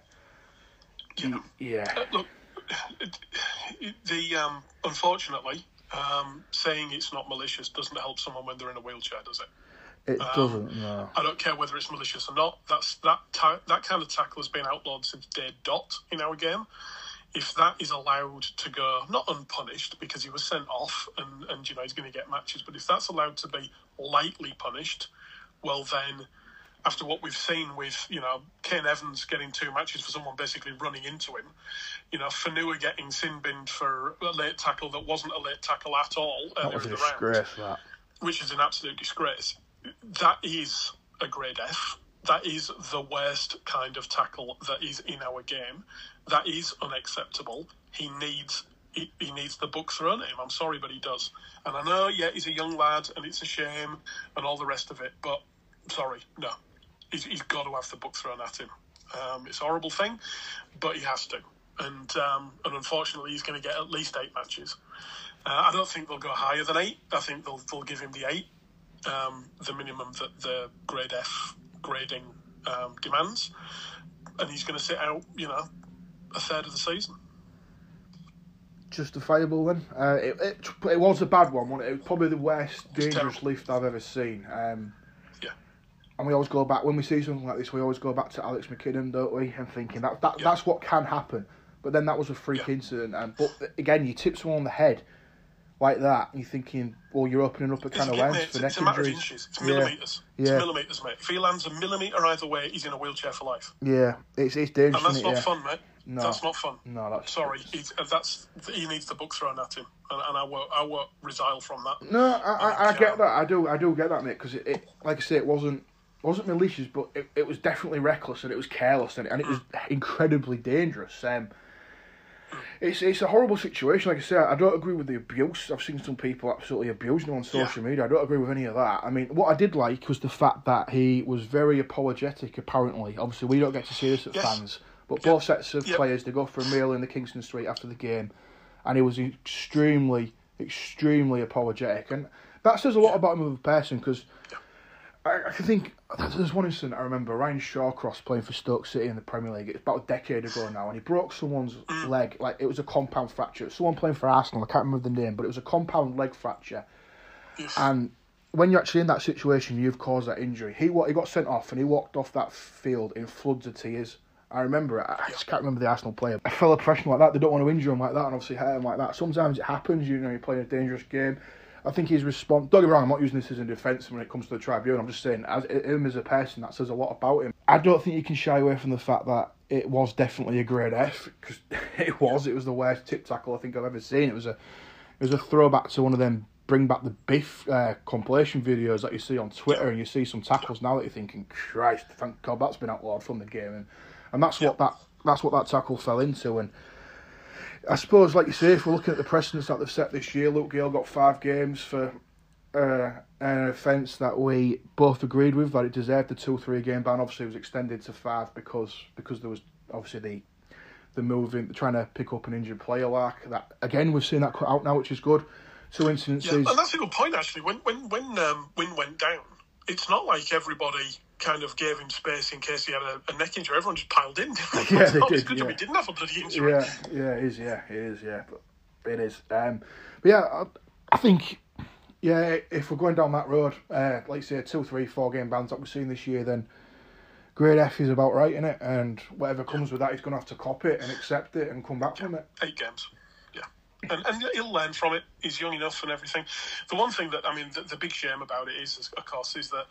yeah. yeah. Uh, look, the um, unfortunately, um, saying it's not malicious doesn't help someone when they're in a wheelchair, does it? It um, doesn't. No. I don't care whether it's malicious or not. That's that ta- that kind of tackle has been outlawed since day dot in our game. If that is allowed to go, not unpunished, because he was sent off and, and you know, he's going to get matches, but if that's allowed to be lightly punished, well then, after what we've seen with, you know, Kane Evans getting two matches for someone basically running into him, you know, Fanua getting sin binned for a late tackle that wasn't a late tackle at all earlier in the round. That was a disgrace, that. which is an absolute disgrace. That is a grade F. That is the worst kind of tackle that is in our game. That is unacceptable. He needs he, he needs the book thrown at him. I'm sorry, but he does. And I know, yeah, he's a young lad, and it's a shame, and all the rest of it. But sorry, no, he's, he's got to have the book thrown at him. Um, it's a horrible thing, but he has to. And um, and unfortunately, he's going to get at least eight matches. Uh, I don't think they'll go higher than eight. I think they'll they'll give him the eight, um, the minimum that the grade F grading um, demands, and he's going to sit out, you know, a third of the season. Justifiable then. Uh, it, it it was a bad one, wasn't it? It was probably the worst dangerous terrible. lift I've ever seen. Um, yeah. And we always go back, when we see something like this, we always go back to Alex McKinnon, don't we? And thinking that, that yeah. that's what can happen. But then that was a freak yeah. incident. And but again, you tip someone on the head like that, and you're thinking, well, you're opening up a It's can a of bit, worms mate, for it's, neck it's a matter injuries. of inches. It's Yeah. millimetres. It's Yeah. millimetres, mate. If he lands a millimetre either way, he's in a wheelchair for life. Yeah, it's it's dangerous. And that's isn't not it? Yeah. fun, mate. No. That's not fun. No, that's Sorry. He's, that's he needs the book thrown at him, and, and I won't I won't resile from that. No, I, I, I think, get um, that. I do, I do get that, mate. Because it, it, like I say, it wasn't, wasn't malicious, but it, it was definitely reckless and it was careless and it, and it was incredibly dangerous. Um, it's, it's a horrible situation. Like I say, I don't agree with the abuse. I've seen some people absolutely abusing him on social Yeah. media. I don't agree with any of that. I mean, what I did like was the fact that he was very apologetic. Apparently, obviously, we don't get to see this at Yes. fans, but Yep. both sets of Yep. players, they go for a meal in the Kingston Street after the game, and he was extremely, extremely apologetic, and that says a lot about him as a person. Because I, I can think there's one incident I remember, Ryan Shawcross playing for Stoke City in the Premier League. It's about a decade ago now, and he broke someone's leg. Like, it was a compound fracture. Someone playing for Arsenal, I can't remember the name, but it was a compound leg fracture. Yes. And when you're actually in that situation, you've caused that injury. He he got sent off, and he walked off that field in floods of tears. I remember it. I just can't remember the Arsenal player. A fellow professional like that, they don't want to injure him like that, and obviously hurt him like that. Sometimes it happens, you know, you're playing a dangerous game. I think his response, don't get me wrong, I'm not using this as a defence when it comes to the tribunal. I'm just saying, as him as a person, that says a lot about him. I don't think you can shy away from the fact that it was definitely a grade F, because it was. It was the worst tip tackle I think I've ever seen. It was a, it was a throwback to one of them bring back the Biff uh, compilation videos that you see on Twitter, and you see some tackles now that you're thinking, Christ, thank God that's been outlawed from the game. And, and that's what that that's what that tackle fell into. And I suppose, like you say, if we're looking at the precedents that they've set this year, Luke Gale got five games for uh, an offence that we both agreed with, that it deserved the two three game ban. Obviously, it was extended to five because because there was obviously the the moving, trying to pick up an injured player. Like that again, we've seen that cut out now, which is good. Two incidences. Yeah, and that's a good point actually. When when when um, Wynn went down, it's not like everybody kind of gave him space in case he had a, a neck injury. Everyone just piled in. Yeah, they oh, did. It's good Yeah. job he didn't have a bloody injury. Yeah, yeah, it is. Yeah, it is. Yeah, but it is. Um, but yeah, I, I think yeah, if we're going down that road, uh, like say two, three, four game bans that we've seen this year, then grade F is about right in it, and whatever comes with that, he's going to have to cop it and accept it and come back from it. Eight games. Yeah. And, and he'll learn from it. He's young enough and everything. The one thing that, I mean, the, the big shame about it is, of course, is that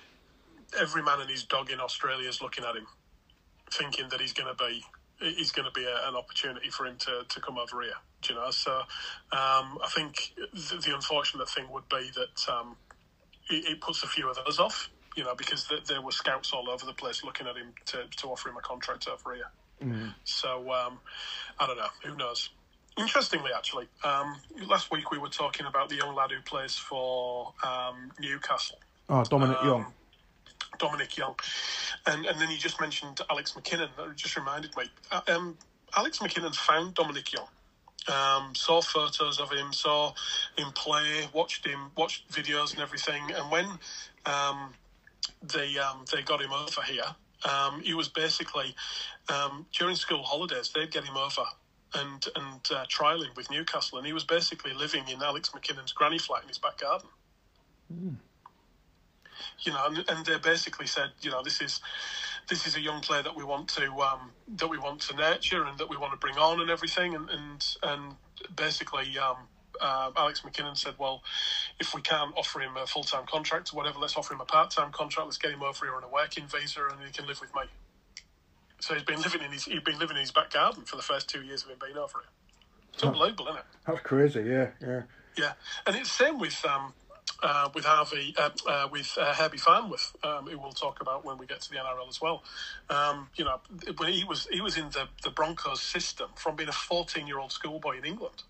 every man and his dog in Australia is looking at him, thinking that he's going to be he's going to be a, an opportunity for him to, to come over here. Do you know? So um, I think the, the unfortunate thing would be that um, it, it puts a few of those off. You know, because th- there were scouts all over the place looking at him to, to offer him a contract over here. Mm. So um, I don't know. Who knows? Interestingly, actually, um, last week we were talking about the young lad who plays for um, Newcastle. Oh, Dominic Um, Young. Dominic Young. And and then you just mentioned Alex McKinnon. That just reminded me. Uh, Um, Alex McKinnon found Dominic Young. Um, saw photos of him, saw him play, watched him, watched videos and everything. And when um, they um, they got him over here, um, he was basically um, during school holidays they'd get him over and and uh, trialing with Newcastle, and he was basically living in Alex McKinnon's granny flat in his back garden. Mm. You know, and, and they basically said, you know, this is this is a young player that we want to um, that we want to nurture and that we want to bring on and everything, and and, and basically. Um, Uh, Alex McKinnon said, well, if we can't offer him a full-time contract or whatever, let's offer him a part-time contract. Let's get him over here on a working visa and he can live with me. So he's been living in his he's been living in his back garden for the first two years of him being over here. It's unbelievable, isn't it? That's crazy, yeah, yeah. Yeah. And it's the same with um, uh, with Harvey, uh, uh, with uh, Herbie Farnworth, um, who we'll talk about when we get to the N R L as well. Um, you know, when he was he was in the, the Broncos system from being a fourteen-year-old schoolboy in England.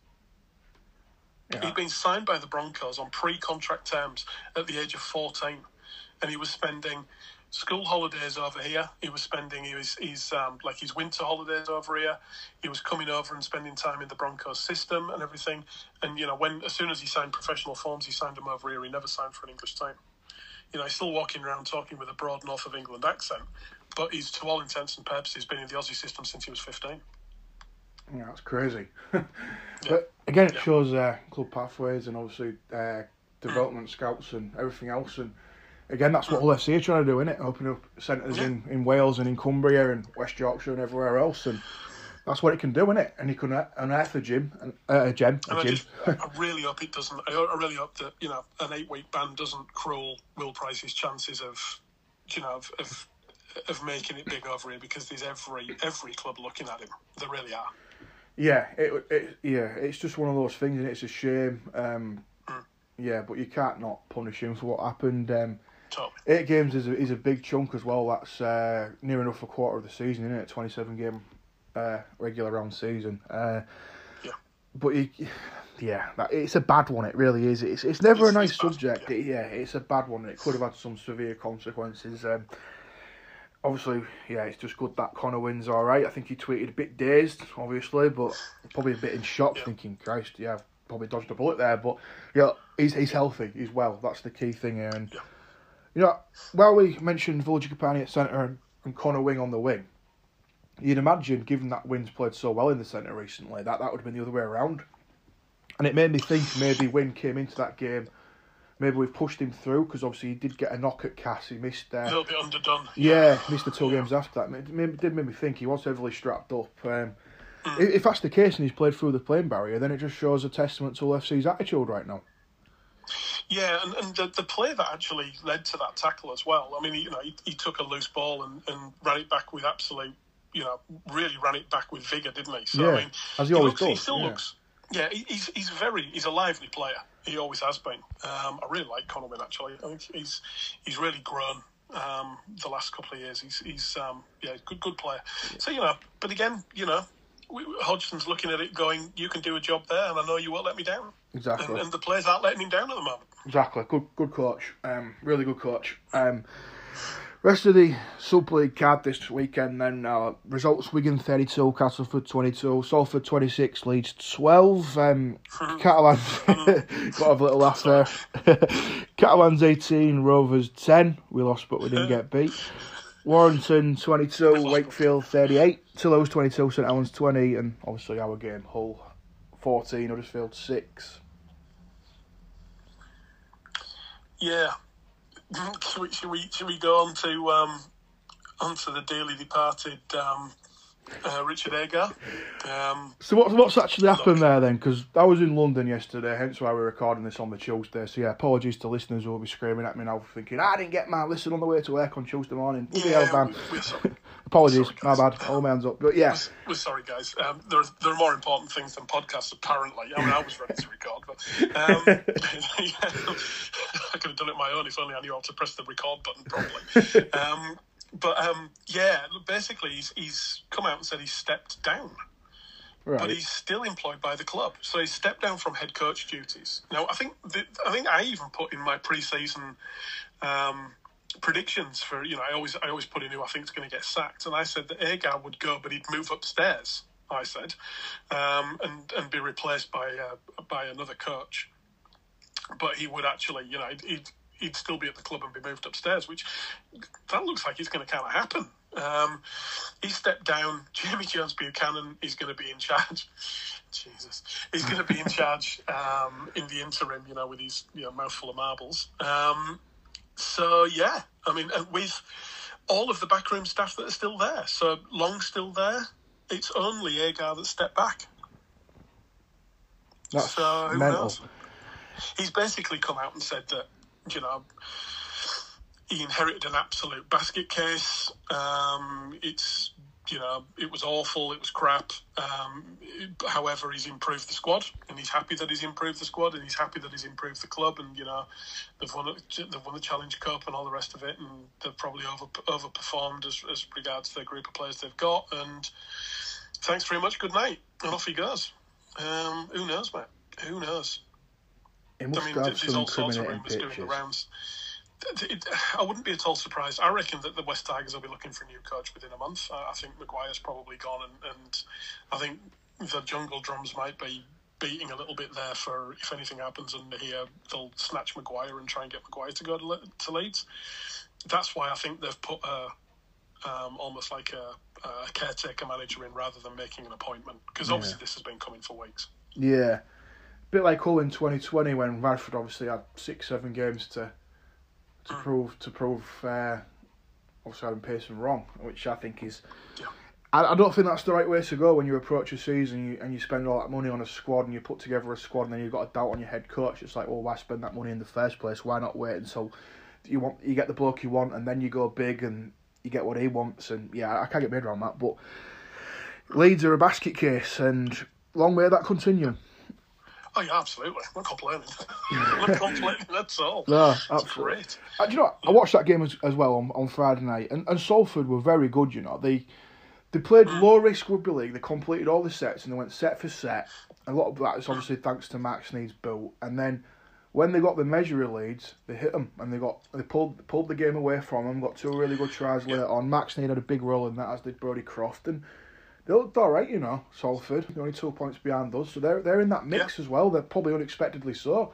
Yeah. He'd been signed by the Broncos on pre-contract terms at the age of fourteen, and he was spending school holidays over here. He was spending his, his um, like his winter holidays over here. He was coming over and spending time in the Broncos system and everything. And you know, when as soon as he signed professional forms, he signed them over here. He never signed for an English team. You know, he's still walking around talking with a broad North of England accent, but he's to all intents and purposes been in the Aussie system since he was fifteen. Yeah, that's crazy. But yeah. again, it yeah. shows uh, club pathways and obviously uh, development scouts and everything else. And again, that's what Hull F C are trying to do, isn't it? Open up centres yeah. in, in Wales and in Cumbria and West Yorkshire and everywhere else. And that's what it can do, isn't it? And you can unearth a gym, uh, a gem, a and gym. I, just, I really hope it doesn't. I really hope that, you know, an eight-week ban doesn't cruel Will Price's chances of, you know, of, of of making it big over here, because there's every every club looking at him. There really are. Yeah, it, it yeah, it's just one of those things, and it's a shame. Um, mm. Yeah, but you can't not punish him for what happened. Um, totally. Eight games is a, is a big chunk as well. That's uh, near enough a quarter of the season, isn't it? twenty-seven game uh, regular round season. Uh, yeah. But you, yeah, that, it's a bad one. It really is. It's it's never it's, a nice it's bad, subject. yeah. It, yeah, it's a bad one. It could have had some severe consequences. Um, Obviously, yeah, it's just good that Connor wins all right. I think he tweeted a bit dazed, obviously, but probably a bit in shock, yeah. thinking, Christ, yeah, I've probably dodged a bullet there. But, yeah, he's he's healthy, he's well. That's the key thing here. And, yeah. you know, while we mentioned Village Capani at centre and, and Connor Wing on the wing, you'd imagine, given that Wing's played so well in the centre recently, that that would have been the other way around. And it made me think maybe Wing came into that game, maybe we've pushed him through, because obviously he did get a knock at Cass. He missed... Uh, a little bit underdone. Yeah, missed the two yeah. games after that. It made, did make me think he was heavily strapped up. Um, mm. If that's the case and he's played through the playing barrier, then it just shows a testament to Hull F C's attitude right now. Yeah, and, and the, the play that actually led to that tackle as well. I mean, you know, he, he took a loose ball and, and ran it back with absolute, you know, really ran it back with vigour, didn't he? So, yeah, I mean, as he, he, always looks, does. he still yeah. looks... Yeah, he's he's very he's a lively player. He always has been. Um, I really like Connor Wing, actually. I think he's he's really grown um, the last couple of years. He's he's um, yeah, good good player. So you know, but again, you know, we, Hodgson's looking at it, going, "You can do a job there, and I know you won't let me down." Exactly. And, and the players aren't letting him down at the moment. Exactly. Good good coach. Um, really good coach. Um, rest of the Super League card this weekend then, uh, results: Wigan thirty-two, Castleford twenty-two, Salford twenty-six, Leeds twelve. Um, Catalans, got to have a little laugh there. Catalans eighteen, Rovers ten. We lost but we didn't get beat. Warrington twenty-two, Wakefield thirty-eight, Toulouse twenty-two, St Helens twenty, and obviously our game, Hull fourteen, Huddersfield six. Yeah. Should we, should we should we go on to um, onto the dearly departed um, uh, Richard Agar? Um, so what, what's actually happened look. there then? Because I was in London yesterday, hence why we're recording this on the Tuesday. So yeah, apologies to listeners who will be screaming at me now, thinking I didn't get my listen on the way to work on Tuesday morning. Yeah, hell, man. We, we're sorry. Apologies, sorry, my bad. All my hands up. But yeah, we're, we're sorry, guys. Um, there are there are more important things than podcasts, apparently. I mean, I was ready to record, but um, yeah, I could have done it my own if only I knew how to press the record button properly. Um, but um, yeah, basically, he's he's come out and said he's stepped down. Right. But he's still employed by the club, so he's stepped down from head coach duties. Now, I think the, I think I even put in my pre-season um, predictions for, you know, I always I always put in who I think is going to get sacked, and I said that Agar would go, but he'd move upstairs. I said, um, and and be replaced by uh, by another coach, but he would actually, you know, he'd, he'd he'd still be at the club and be moved upstairs, which that looks like it's going to kind of happen. Um, he stepped down. Jamie Jones Buchanan is going to be in charge. Jesus, he's going to be in charge um, in the interim, you know, with his, you know, mouthful of marbles. Um, so yeah, I mean, and with all of the backroom staff that are still there, so Long's still there. It's only Agar that stepped back. That's so who mental. knows? He's basically come out and said that, you know, he inherited an absolute basket case. Um, it's, you know, it was awful, it was crap. Um, however, he's improved the squad, and he's happy that he's improved the squad, and he's happy that he's improved the club. And you know, they've won they've won the Challenge Cup and all the rest of it, and they've probably over overperformed as as regards the group of players they've got. And thanks very much, good night, and off he goes. Um, who knows, mate? Who knows? It must I mean, have there's some all sorts of incriminating rumours pictures. going the rounds. It, I wouldn't be at all surprised. I reckon that the West Tigers will be looking for a new coach within a month. I, I think Maguire's probably gone, and, and I think the jungle drums might be beating a little bit there for if anything happens and here they'll snatch Maguire and try and get Maguire to go to, Le- to Leeds. That's why I think they've put a, um, almost like a, a caretaker manager in rather than making an appointment, because Yeah. obviously this has been coming for weeks. Yeah. Bit like Hull in twenty twenty when Radford obviously had six, seven games to to prove to prove uh, obviously Adam Pearson wrong, which I think is. Yeah. I, I don't think that's the right way to go when you approach a season and you, and you spend all that money on a squad and you put together a squad and then you've got a doubt on your head coach. It's like, well, why spend that money in the first place? Why not wait until you want you get the bloke you want and then you go big and you get what he wants? And yeah, I can't get my head around that. But Leeds are a basket case, and long may that continue. Oh yeah, absolutely. We're complaining. We're complaining. That's all. No, It's absolutely. great. Uh, do you know what? I watched that game as, as well on, on Friday night, and, and Salford were very good. You know, they they played low risk rugby league. They completed all the sets and they went set for set. A lot of that is obviously thanks to Max Needs built. And then when they got the measure of Leeds, they hit them and they got they pulled pulled the game away from them. Got two really good tries later on. Max Need had a big role in that, as did Brodie Croft, and they looked all right. You know, Salford, they're only two points behind us, so they're they're in that mix Yeah. as well. They're probably unexpectedly so.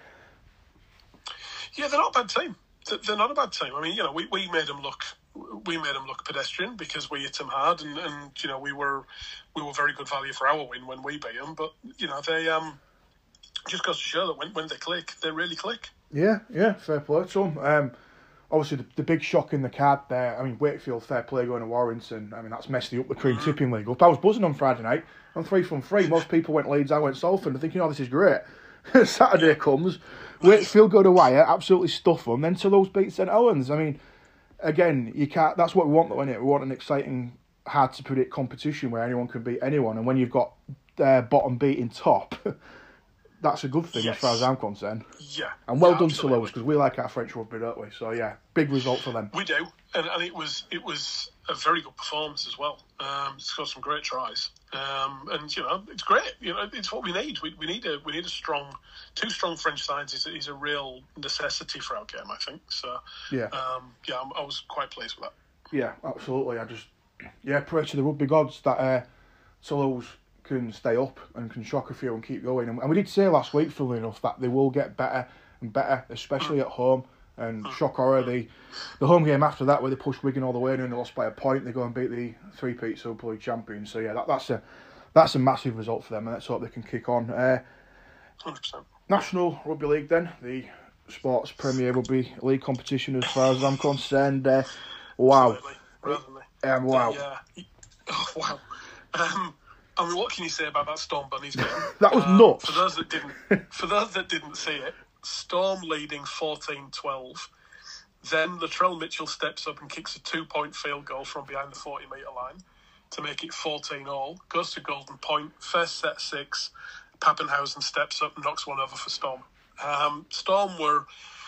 Yeah, they're not a bad team. They're they're not a bad team. I mean, you know, we, we made them look we made them look pedestrian because we hit them hard, and, and you know we were we were very good value for our win when we beat them. But you know they um just goes to show that when, when they click, they really click. Yeah, yeah, fair play to them. Um, obviously, the, the big shock in the card there, I mean, Wakefield, fair play going to Warrington. I mean, that's messed the up the Cream Tipping League up. I was buzzing on Friday night. On three from three, most people went Leeds, I went Salford. I'm thinking, oh, this is great. Saturday comes, Wakefield go to wire, absolutely stuff them. Then Toulouse beat St Helens. I mean, again, you can't. That's what we want, though, isn't it? We want an exciting, hard to predict competition where anyone can beat anyone. And when you've got uh, bottom beating top, that's a good thing Yes. as far as I'm concerned. Yeah, And well yeah, done absolutely. Toulouse, because we like our French rugby, don't we? So yeah, big result for them. We do, and, and it was it was a very good performance as well. Um, it's got some great tries, um, and you know it's great. You know it's what we need. We we need a we need a strong, two strong French sides is is a real necessity for our game, I think. So Yeah, um, yeah, I'm, I was quite pleased with that. yeah, absolutely. I just yeah, pray to the rugby gods that uh, Toulouse can stay up and can shock a few and keep going. And, and we did say last week, funnily enough, that they will get better and better, especially at home. And shock horror, the the home game after that, where they pushed Wigan all the way and they lost by a point, they go and beat the three-peat Super League champions. So yeah, that, that's a that's a massive result for them, and let's hope they can kick on. Uh, one hundred percent. National Rugby League then, the Sports Premier Rugby League competition as far as I'm concerned. Uh, wow. Absolutely. Rather than the- Um, wow. Yeah. Oh, wow. Um, I mean, what can you say about that Storm Bunnies game? That was Um, nuts. For those that didn't, for those that didn't see it, Storm leading fourteen twelve. Then Latrell Mitchell steps up and kicks a two-point field goal from behind the forty-metre line to make it fourteen all. Goes to Golden Point. First set six. Pappenhausen steps up and knocks one over for Storm. Um, Storm were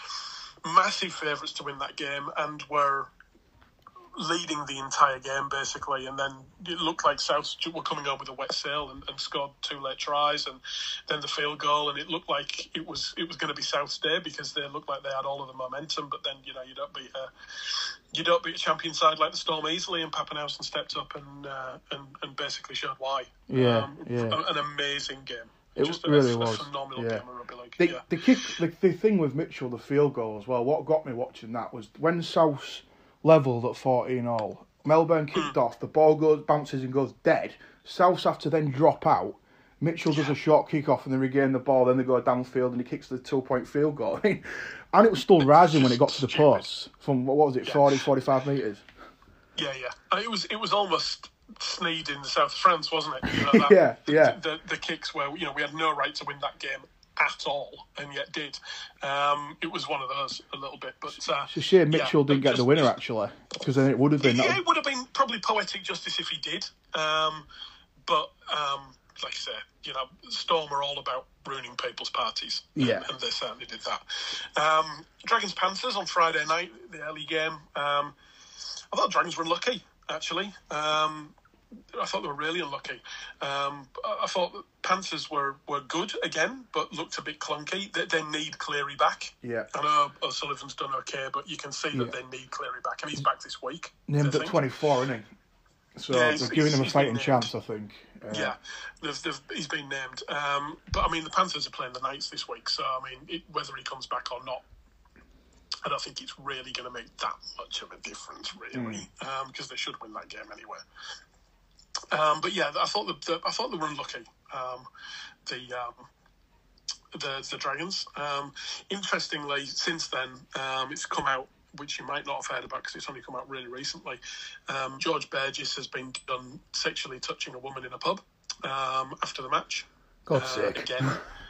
massive favourites to win that game and were leading the entire game basically, and then it looked like South were coming on with a wet sail and, and scored two late tries and then the field goal, and it looked like it was it was going to be South's day because they looked like they had all of the momentum. But then you know you don't beat a you don't beat a champion side like the Storm easily, and Pappenhausen stepped up and uh, and, and basically showed why. Yeah, um, yeah. An amazing game. It Just really a, a was. phenomenal Yeah. game of rugby league. The, yeah. the kick, the, the thing with Mitchell, the field goal as well, what got me watching that was when Souths levelled at fourteen all, Melbourne kicked off, the ball goes bounces and goes dead. Souths have to then drop out. Mitchell does a short kick off and they regain the ball, then they go downfield and he kicks the two point field goal. And it was still rising when it got to the posts from, what was it, Yeah. forty, forty-five metres? Yeah, yeah. And it was it was almost Sneed in the south of France, wasn't it? You know, that, Yeah, yeah. The, the, the kicks where you know we had no right to win that game at all, and yet did. Um, it was one of those a little bit, but uh, it's a shame Mitchell yeah, didn't get just, the winner actually, because then it would have been. It, That it would have been probably poetic justice if he did, um, but um, like I say, you know, Storm are all about ruining people's parties, yeah, and, and they certainly did that. Um, Dragons Panthers on Friday night, the early game. Um, I thought the Dragons were unlucky actually. Um, I thought they were really unlucky. Um, I thought the Panthers were, were good again, but looked a bit clunky. They, they need Cleary back. Yeah. I know O'Sullivan's done okay, but you can see that yeah. they need Cleary back, and he's back this week. Named at twenty-four, isn't he? So yeah, they're giving him a fighting chance, I think. Uh, yeah, they've, they've, he's been named. Um, but, I mean, the Panthers are playing the Knights this week, so, I mean, it, whether he comes back or not, I don't think it's really going to make that much of a difference, really, because mm. um, they should win that game anyway. Um, but yeah, I thought the, the I thought they were unlucky. Um, the um, the the Dragons. Um, interestingly, since then, um, it's come out, which you might not have heard about because it's only come out really recently. Um, George Burgess has been done sexually touching a woman in a pub um, after the match. God's uh, sake! Again.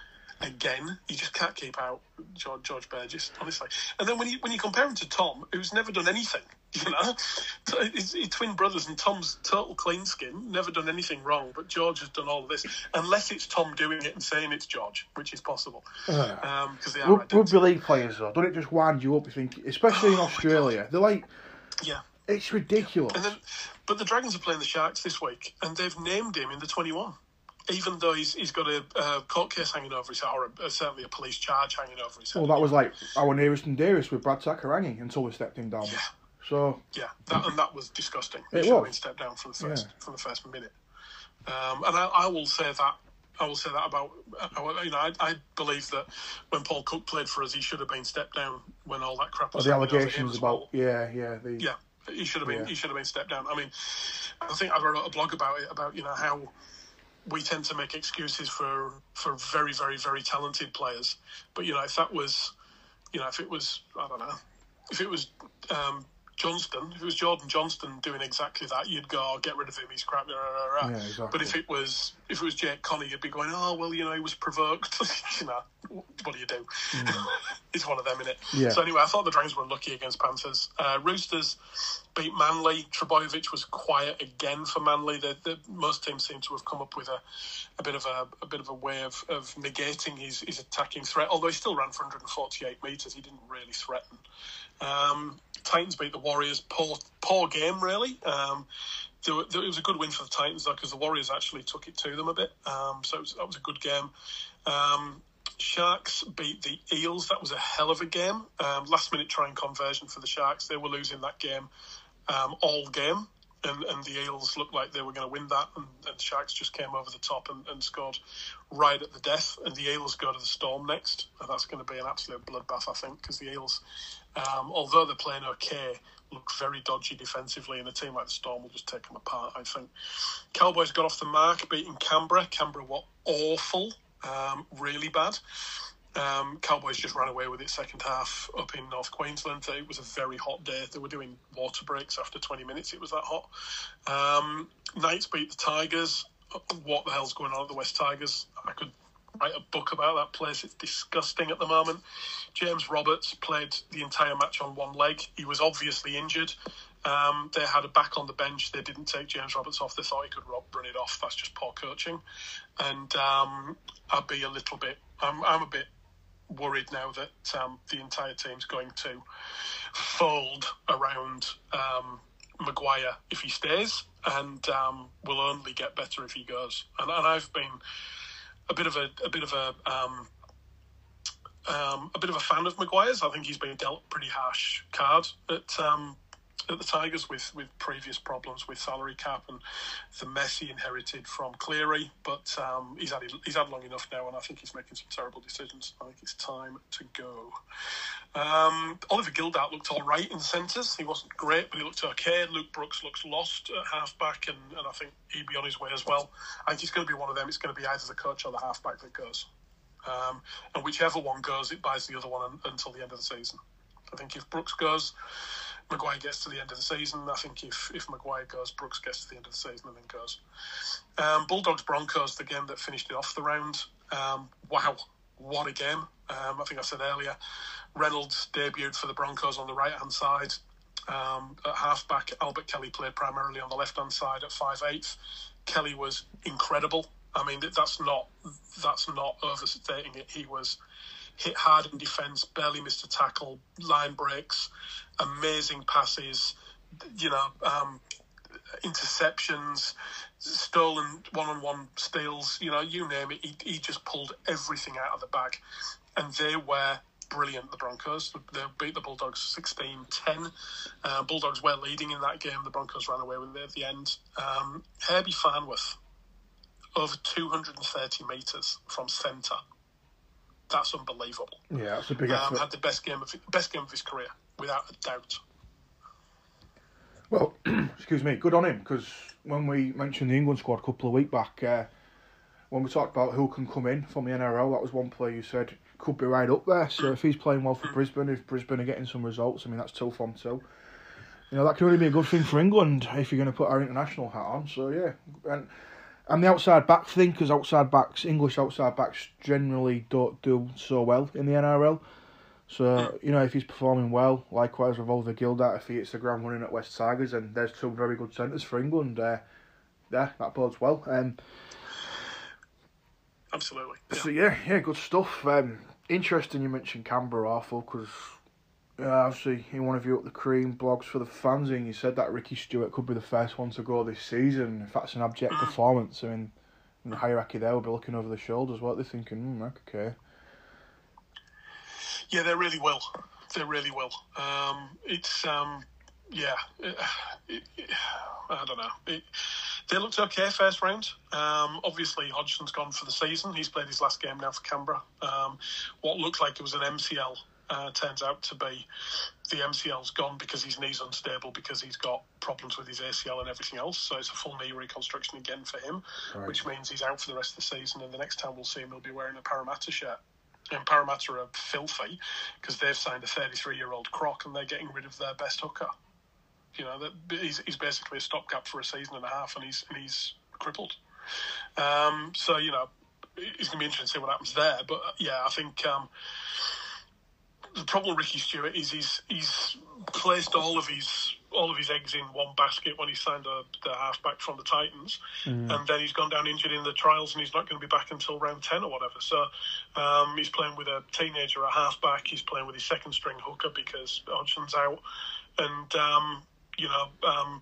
Again, you just can't keep out George, George Burgess, honestly. And then when you when you compare him to Tom, who's never done anything, you know, he's, he's twin brothers, and Tom's total clean skin, never done anything wrong, but George has done all of this, unless it's Tom doing it and saying it's George, which is possible. Uh, um, they are R- rugby league players, though, don't it just wind you up? You think, especially in oh Australia, they're like, yeah, it's ridiculous. And then, but the Dragons are playing the Sharks this week, and they've named him in the twenty-one. Even though he's he's got a uh, court case hanging over his head, or a, certainly a police charge hanging over his head. Well, that was like our nearest and dearest with Brad Sakarangi until we stepped him down. Yeah. So yeah, that, and that was disgusting. He it should was. have been stepped down from the first yeah. from the first minute. Um, and I, I will say that I will say that about you know I, I believe that when Paul Cook played for us, he should have been stepped down when all that crap was. Oh, the happening allegations over him as about well. yeah yeah the yeah he should have been yeah. he should have been stepped down. I mean, I think I wrote a blog about it about you know how we tend to make excuses for, for very, very, very talented players. But, you know, if that was, you know, if it was, I don't know, if it was um, Johnston, if it was Jordan Johnston doing exactly that, you'd go, oh, get rid of him, he's crap, rah, rah, rah. Yeah, exactly. But if it was if it was Jake Connie, you'd be going, oh, well, you know, he was provoked. You know, what do you do? Mm. It's one of them, innit? Yeah. So anyway, I thought the Dragons were unlucky against Panthers. Uh, Roosters beat Manly. Trebojevic was quiet again for Manly. The, the, most teams seem to have come up with a, a bit of a, a bit of a way of, of negating his, his attacking threat. Although he still ran for one hundred forty-eight metres, he didn't really threaten. Um, Titans beat the Warriors. Poor, poor game, really. Um, there, there, it was a good win for the Titans, though, because the Warriors actually took it to them a bit. Um, so it was, that was a good game. Um, Sharks beat the Eels. That was a hell of a game. Um, last minute trying conversion for the Sharks. They were losing that game um, all game, and, and the Eels looked like they were going to win that, and, and the Sharks just came over the top and, and scored right at the death. And the Eels go to the Storm next, and that's going to be an absolute bloodbath, I think, because the Eels, um, although they're playing okay, look very dodgy defensively, and a team like the Storm will just take them apart, I think. Cowboys got off the mark, beating Canberra. Canberra were awful. Um, really bad. Um, Cowboys just ran away with it second half up in North Queensland. It was a very hot day. They were doing water breaks after twenty minutes. It was that hot. Um, Knights beat the Tigers. What the hell's going on at the West Tigers? I could write a book about that place. It's disgusting at the moment. James Roberts played the entire match on one leg. He was obviously injured. Um, they had a back on the bench. They didn't take James Roberts off. They thought he could run it off. That's just poor coaching. And um, I'd be a little bit... I'm, I'm a bit worried now that um, the entire team's going to fold around um, Maguire if he stays, and um, will only get better if he goes. And, and I've been a bit of a, a bit of a... Um, um, a bit of a fan of Maguire's. I think he's been dealt a pretty harsh card at... Um, at the Tigers with, with previous problems with salary cap and the mess he inherited from Cleary, but um, he's had he's had long enough now, and I think he's making some terrible decisions. I think it's time to go. Um, Oliver Gildart looked all right in the centres. He wasn't great, but he looked okay. Luke Brooks looks lost at half-back, and, and I think he'd be on his way as well. I think it's going to be one of them. It's going to be either the coach or the half-back that goes. Um, and whichever one goes, it buys the other one un- until the end of the season. I think if Brooks goes, Maguire gets to the end of the season. I think if, if Maguire goes, Brooks gets to the end of the season and then goes. Um, Bulldogs Broncos, the game that finished it off the round. Um, wow, what a game. Um, I think I said earlier, Reynolds debuted for the Broncos on the right-hand side. Um, at halfback, Albert Kelly played primarily on the left-hand side at five eighth. Kelly was incredible. I mean, that's not that's not overstating it. He was hit hard in defence, barely missed a tackle, line breaks, amazing passes, you know, um, interceptions, stolen one-on-one steals, you know, you name it. He, he just pulled everything out of the bag. And they were brilliant, the Broncos. They beat the Bulldogs sixteen ten. Uh, Bulldogs were leading in that game. The Broncos ran away with it at the end. Um, Herbie Farnworth, over two hundred thirty metres from centre. That's unbelievable. Yeah, that's a big effort. Um, had the best game of best game of his career, without a doubt. Well, excuse me, good on him, because when we mentioned the England squad a couple of weeks back, uh, when we talked about who can come in from the N R L, that was one player you said could be right up there. So if he's playing well for Brisbane, if Brisbane are getting some results, I mean, that's two from two. You know, that can only be a good thing for England if you're going to put our international hat on. So, yeah. And, and the outside back thing, because outside backs, English outside backs generally don't do so well in the N R L. So, you know, if he's performing well, likewise with Oliver Gildat, if he hits the ground running at West Tigers, and there's two very good centres for England, uh, yeah, that bodes well. Um, Absolutely. Yeah. So, yeah, yeah, good stuff. Um, interesting you mentioned Canberra, Arthur, because uh, obviously in one of you at the Cream blogs for the fans, and you said that Ricky Stewart could be the first one to go this season. If that's an abject performance, I mean, in the hierarchy there will be looking over the shoulders. What they're thinking, hmm, okay. Yeah, they really will. They really will. Um, it's, um, yeah, it, it, it, I don't know. It, they looked okay first round. Um, obviously, Hodgson's gone for the season. He's played his last game now for Canberra. Um, what looked like it was an M C L uh, turns out to be the M C L's gone because his knee's unstable, because he's got problems with his A C L and everything else. So it's a full knee reconstruction again for him, right. Which means he's out for the rest of the season. And the next time we'll see him, he'll be wearing a Parramatta shirt. And Parramatta are filthy because they've signed a thirty-three-year-old croc and they're getting rid of their best hooker. You know, that he's, he's basically a stopgap for a season and a half, and he's and he's crippled. Um, so you know, it's going to be interesting to see what happens there. But yeah, I think um, the problem with Ricky Stewart is he's he's placed all of his all of his eggs in one basket when he signed a, the halfback from the Titans, mm. and then he's gone down injured in the trials, and he's not going to be back until round ten or whatever. So um, he's playing with a teenager at halfback. He's playing with his second string hooker because Hodgson's out, and um, you know, um,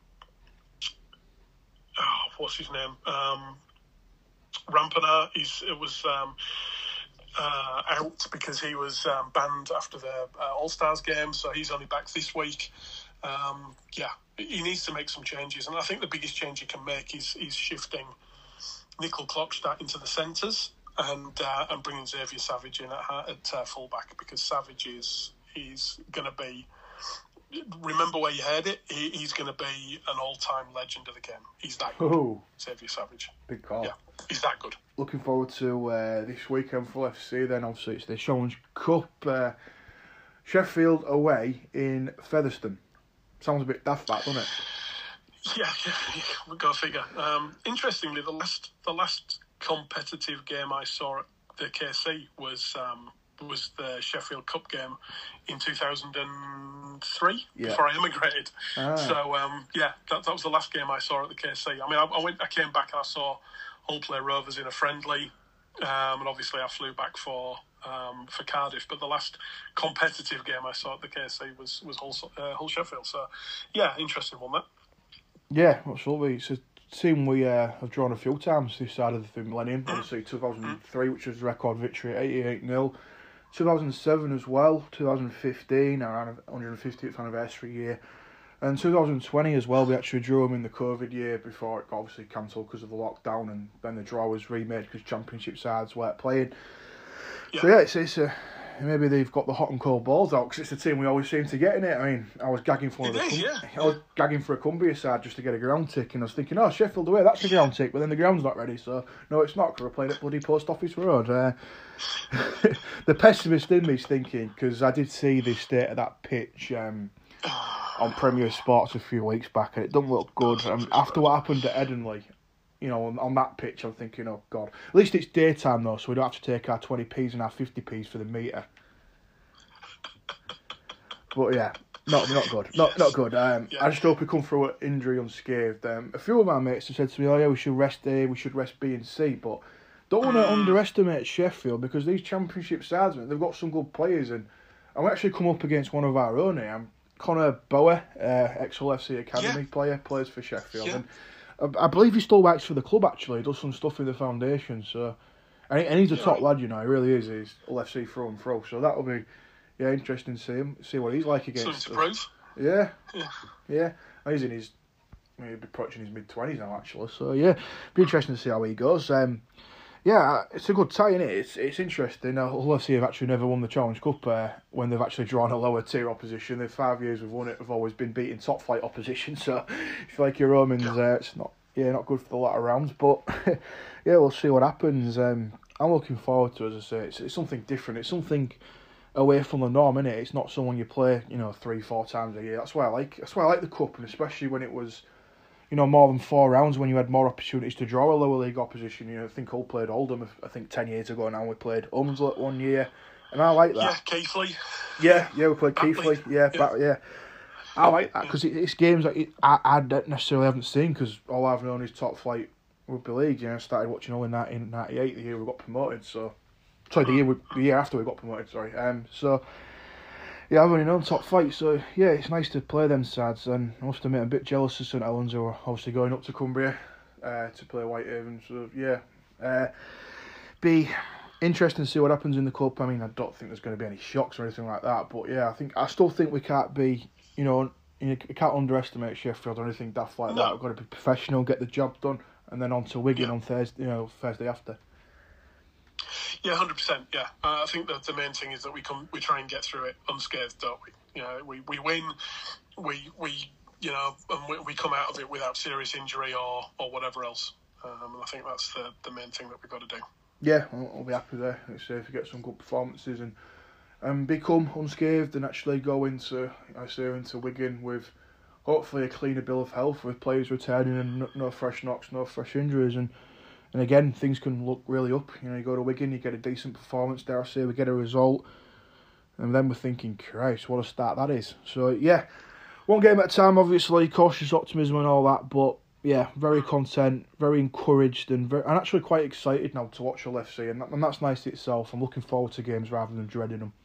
oh, what's his name? Um, Rampana. He's it was. Um, Uh, out because he was um, banned after the uh, All-Stars game, so he's only back this week. Um, yeah, he needs to make some changes, and I think the biggest change he can make is, is shifting Nickel Klokstad into the centres and uh, and bringing Xavier Savage in at, at uh, fullback, because Savage is he's going to be. Remember where you heard it. He, he's going to be an all-time legend of the game. He's that good. Oh, Xavier Savage. Big call. Yeah, he's that good. Looking forward to uh, this weekend for F C. Then obviously it's the Challenge Cup. Uh, Sheffield away in Featherstone. Sounds a bit daft, that, doesn't it? Yeah, yeah, yeah. We'll go figure. Um, interestingly, the last the last competitive game I saw at the K C was. Um, was the Sheffield Cup game in two thousand three, yeah. Before I emigrated. Ah. So, um, yeah, that, that was the last game I saw at the K C. I mean, I, I went, I came back and I saw Hull play Rovers in a friendly, um, and obviously I flew back for um, for Cardiff, but the last competitive game I saw at the K C was, was Hull, uh, Hull Sheffield. So, yeah, interesting one, that. Yeah, absolutely. It's a team we uh, have drawn a few times this side of the millennium. Obviously, two thousand three, which was a record victory at eighty-eight nil. two thousand seven as well, two thousand fifteen, our one hundred fiftieth anniversary year, and two thousand twenty as well. We actually drew them in the COVID year before it got obviously cancelled because of the lockdown, and then the draw was remade because championship sides weren't playing. Yeah. So yeah, it's, it's a, maybe they've got the hot and cold balls out, because it's a team we always seem to get in it. I mean, I was gagging for it the is, yeah. I was gagging for a Cumbria side just to get a ground tick, and I was thinking, oh, Sheffield away, that's a ground tick, but then the ground's not ready, so no, it's not, because we're playing at bloody Post Office Road. Uh, the pessimist in me is thinking, because I did see the state of that pitch um, on Premier Sports a few weeks back, and it doesn't look good. And after what happened at Edenley, you know, on, on that pitch, I'm thinking, oh God. At least it's daytime though, so we don't have to take our twenty p's and our fifty p's for the meter. But yeah, not not good, not Yes. not good. Um, Yeah. I just hope we come through an injury unscathed. Um, a few of my mates have said to me, "Oh yeah, we should rest A, we should rest B and C," but don't want to Mm. underestimate Sheffield because these Championship sides, they've got some good players, and I'm actually come up against one of our own here. Connor Bower, uh, ex-Hull F C Academy Yeah. player, plays for Sheffield, Yeah. and I, I believe he still works for the club. Actually, he does some stuff in the foundation. So, and, he- and he's a Yeah. top lad, you know. He really is. He's Hull F C through and through. So that'll be, yeah, interesting to see him, see what he's like Something against to us. prove. Yeah, Yeah. yeah. He's in his, he'll be approaching his mid twenties now, actually. So yeah, be interesting to see how he goes. Um, yeah, it's a good tie, isn't it? It's it's interesting. Uh, Hull F C have actually never won the Challenge Cup uh, when they've actually drawn a lower tier opposition. The five years we've won it have always been beating top flight opposition. So if you like your Romans, uh, it's not yeah not good for the latter rounds. But yeah, we'll see what happens. Um, I'm looking forward to it, as I say. It's, it's something different. It's something away from the norm, isn't it? It's not someone you play, you know, three, four times a year. That's why I like. That's why I like the cup, and especially when it was, you know, more than four rounds, when you had more opportunities to draw a lower league opposition. You know, I think Hull played Oldham. I think ten years ago now we played Umslet one year, and I like Yeah, that. Keighley. Yeah, yeah, we played Batley. Keighley. Yeah, Yeah. Bat- yeah. I like that because it, it's games that it, I, I don't necessarily haven't seen because all I've known is top flight rugby league. You know, I started watching Hull in nineteen ninety-eight, the year we got promoted. So, sorry, the year we, the year after we got promoted. Sorry. Um. So. Yeah, I've only known top flight, so yeah, it's nice to play them sides. And I must admit, I'm a bit jealous of St Helens, who are obviously going up to Cumbria uh, to play Whitehaven. So yeah, uh, be interesting to see what happens in the cup. I mean, I don't think there's going to be any shocks or anything like that. But yeah, I think I still think we can't be, you know, you can't underestimate Sheffield or anything daft like No. that. We've got to be professional, get the job done, and then on to Wigan Yeah. on Thursday, you know, Thursday after. Yeah, hundred percent. Yeah, uh, I think that the main thing is that we come, we try and get through it unscathed, don't we? You know, we, we win, we we you know, and we, we come out of it without serious injury or, or whatever else. Um, and I think that's the, the main thing that we've got to do. Yeah, I'll, I'll be happy there. Let's say if we get some good performances and and become unscathed and actually go into, I say, into Wigan with hopefully a cleaner bill of health with players returning and no, no fresh knocks, no fresh injuries, and and again things can look really up. You know, you go to Wigan, you get a decent performance. Dare I say, we get a result, and then we're thinking, Christ, what a start that is. So yeah, one game at a time. Obviously, cautious optimism and all that, but yeah, very content, very encouraged, and very, and actually quite excited now to watch Hull F C, and, that, and that's nice itself. I'm looking forward to games rather than dreading them.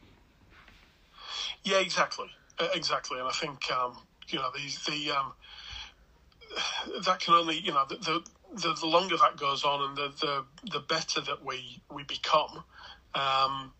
Yeah, exactly, uh, exactly. And I think um, you know the the um, that can only you know the, the the the longer that goes on and the the, the better that we we become. Um,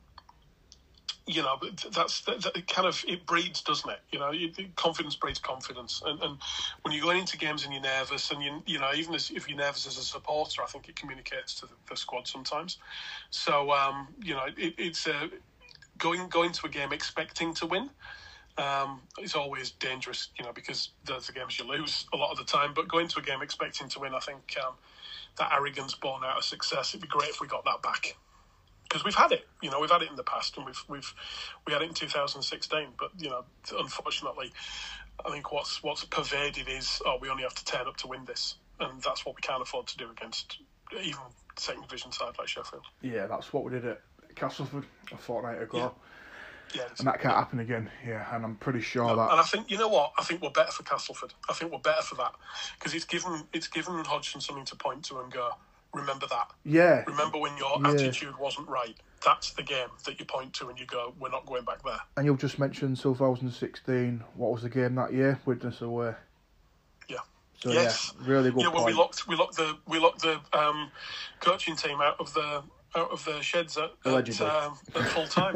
You know, that's that, that kind of it breeds, doesn't it? You know, you, confidence breeds confidence, and, and when you're going into games and you're nervous, and you you know, even as, if you're nervous as a supporter, I think it communicates to the, the squad sometimes. So um, you know, it, it's uh, going going to a game expecting to win. Um, it's always dangerous, you know, because there's the games you lose a lot of the time. But going to a game expecting to win, I think um, that arrogance born out of success. It'd be great if we got that back. Because we've had it, you know, we've had it in the past, and we've we've we had it in two thousand sixteen. But you know, unfortunately, I think what's what's pervaded is, oh, we only have to turn up to win this, and that's what we can't afford to do against even second division side like Sheffield. Yeah, that's what we did at Castleford a fortnight ago, Yeah, yeah and that can't happen again. Yeah, and I'm pretty sure no, that. And I think you know what, I think we're better for Castleford. I think we're better for that because it's given it's given Hodgson something to point to and go, remember that. Yeah. Remember when your Yeah. attitude wasn't right. That's the game that you point to and you go, we're not going back there. And you've just mentioned two thousand sixteen. What was the game that year? Widnes away. Yeah. So Yes. yeah, really good Yeah, well, point. we locked we locked the we locked the um, coaching team out of the out of the sheds at at, Allegedly. um, at full time,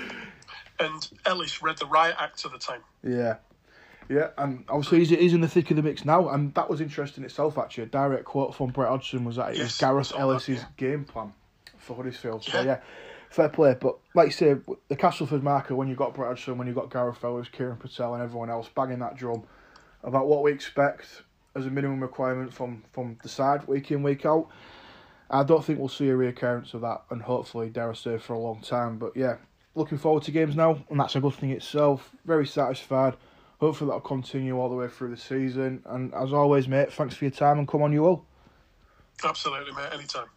and Ellis read the riot act at the time. Yeah. Yeah, and obviously he's, he's in the thick of the mix now, and that was interesting itself, actually. A direct quote from Brett Hodgson was that it was Yes, Gareth I saw that, Ellis's yeah. game plan for Huddersfield. So, Yeah. yeah, fair play. But, like you say, the Castleford marker, when you've got Brett Hodgson, when you've got Gareth Ellis, Kieran Patel, and everyone else banging that drum about what we expect as a minimum requirement from, from the side, week in, week out, I don't think we'll see a reoccurrence of that, and hopefully, dare I say, for a long time. But, yeah, looking forward to games now, and that's a good thing itself. Very satisfied. Hopefully that'll continue all the way through the season. And as always, mate, thanks for your time and come on, you all. Absolutely, mate. Anytime.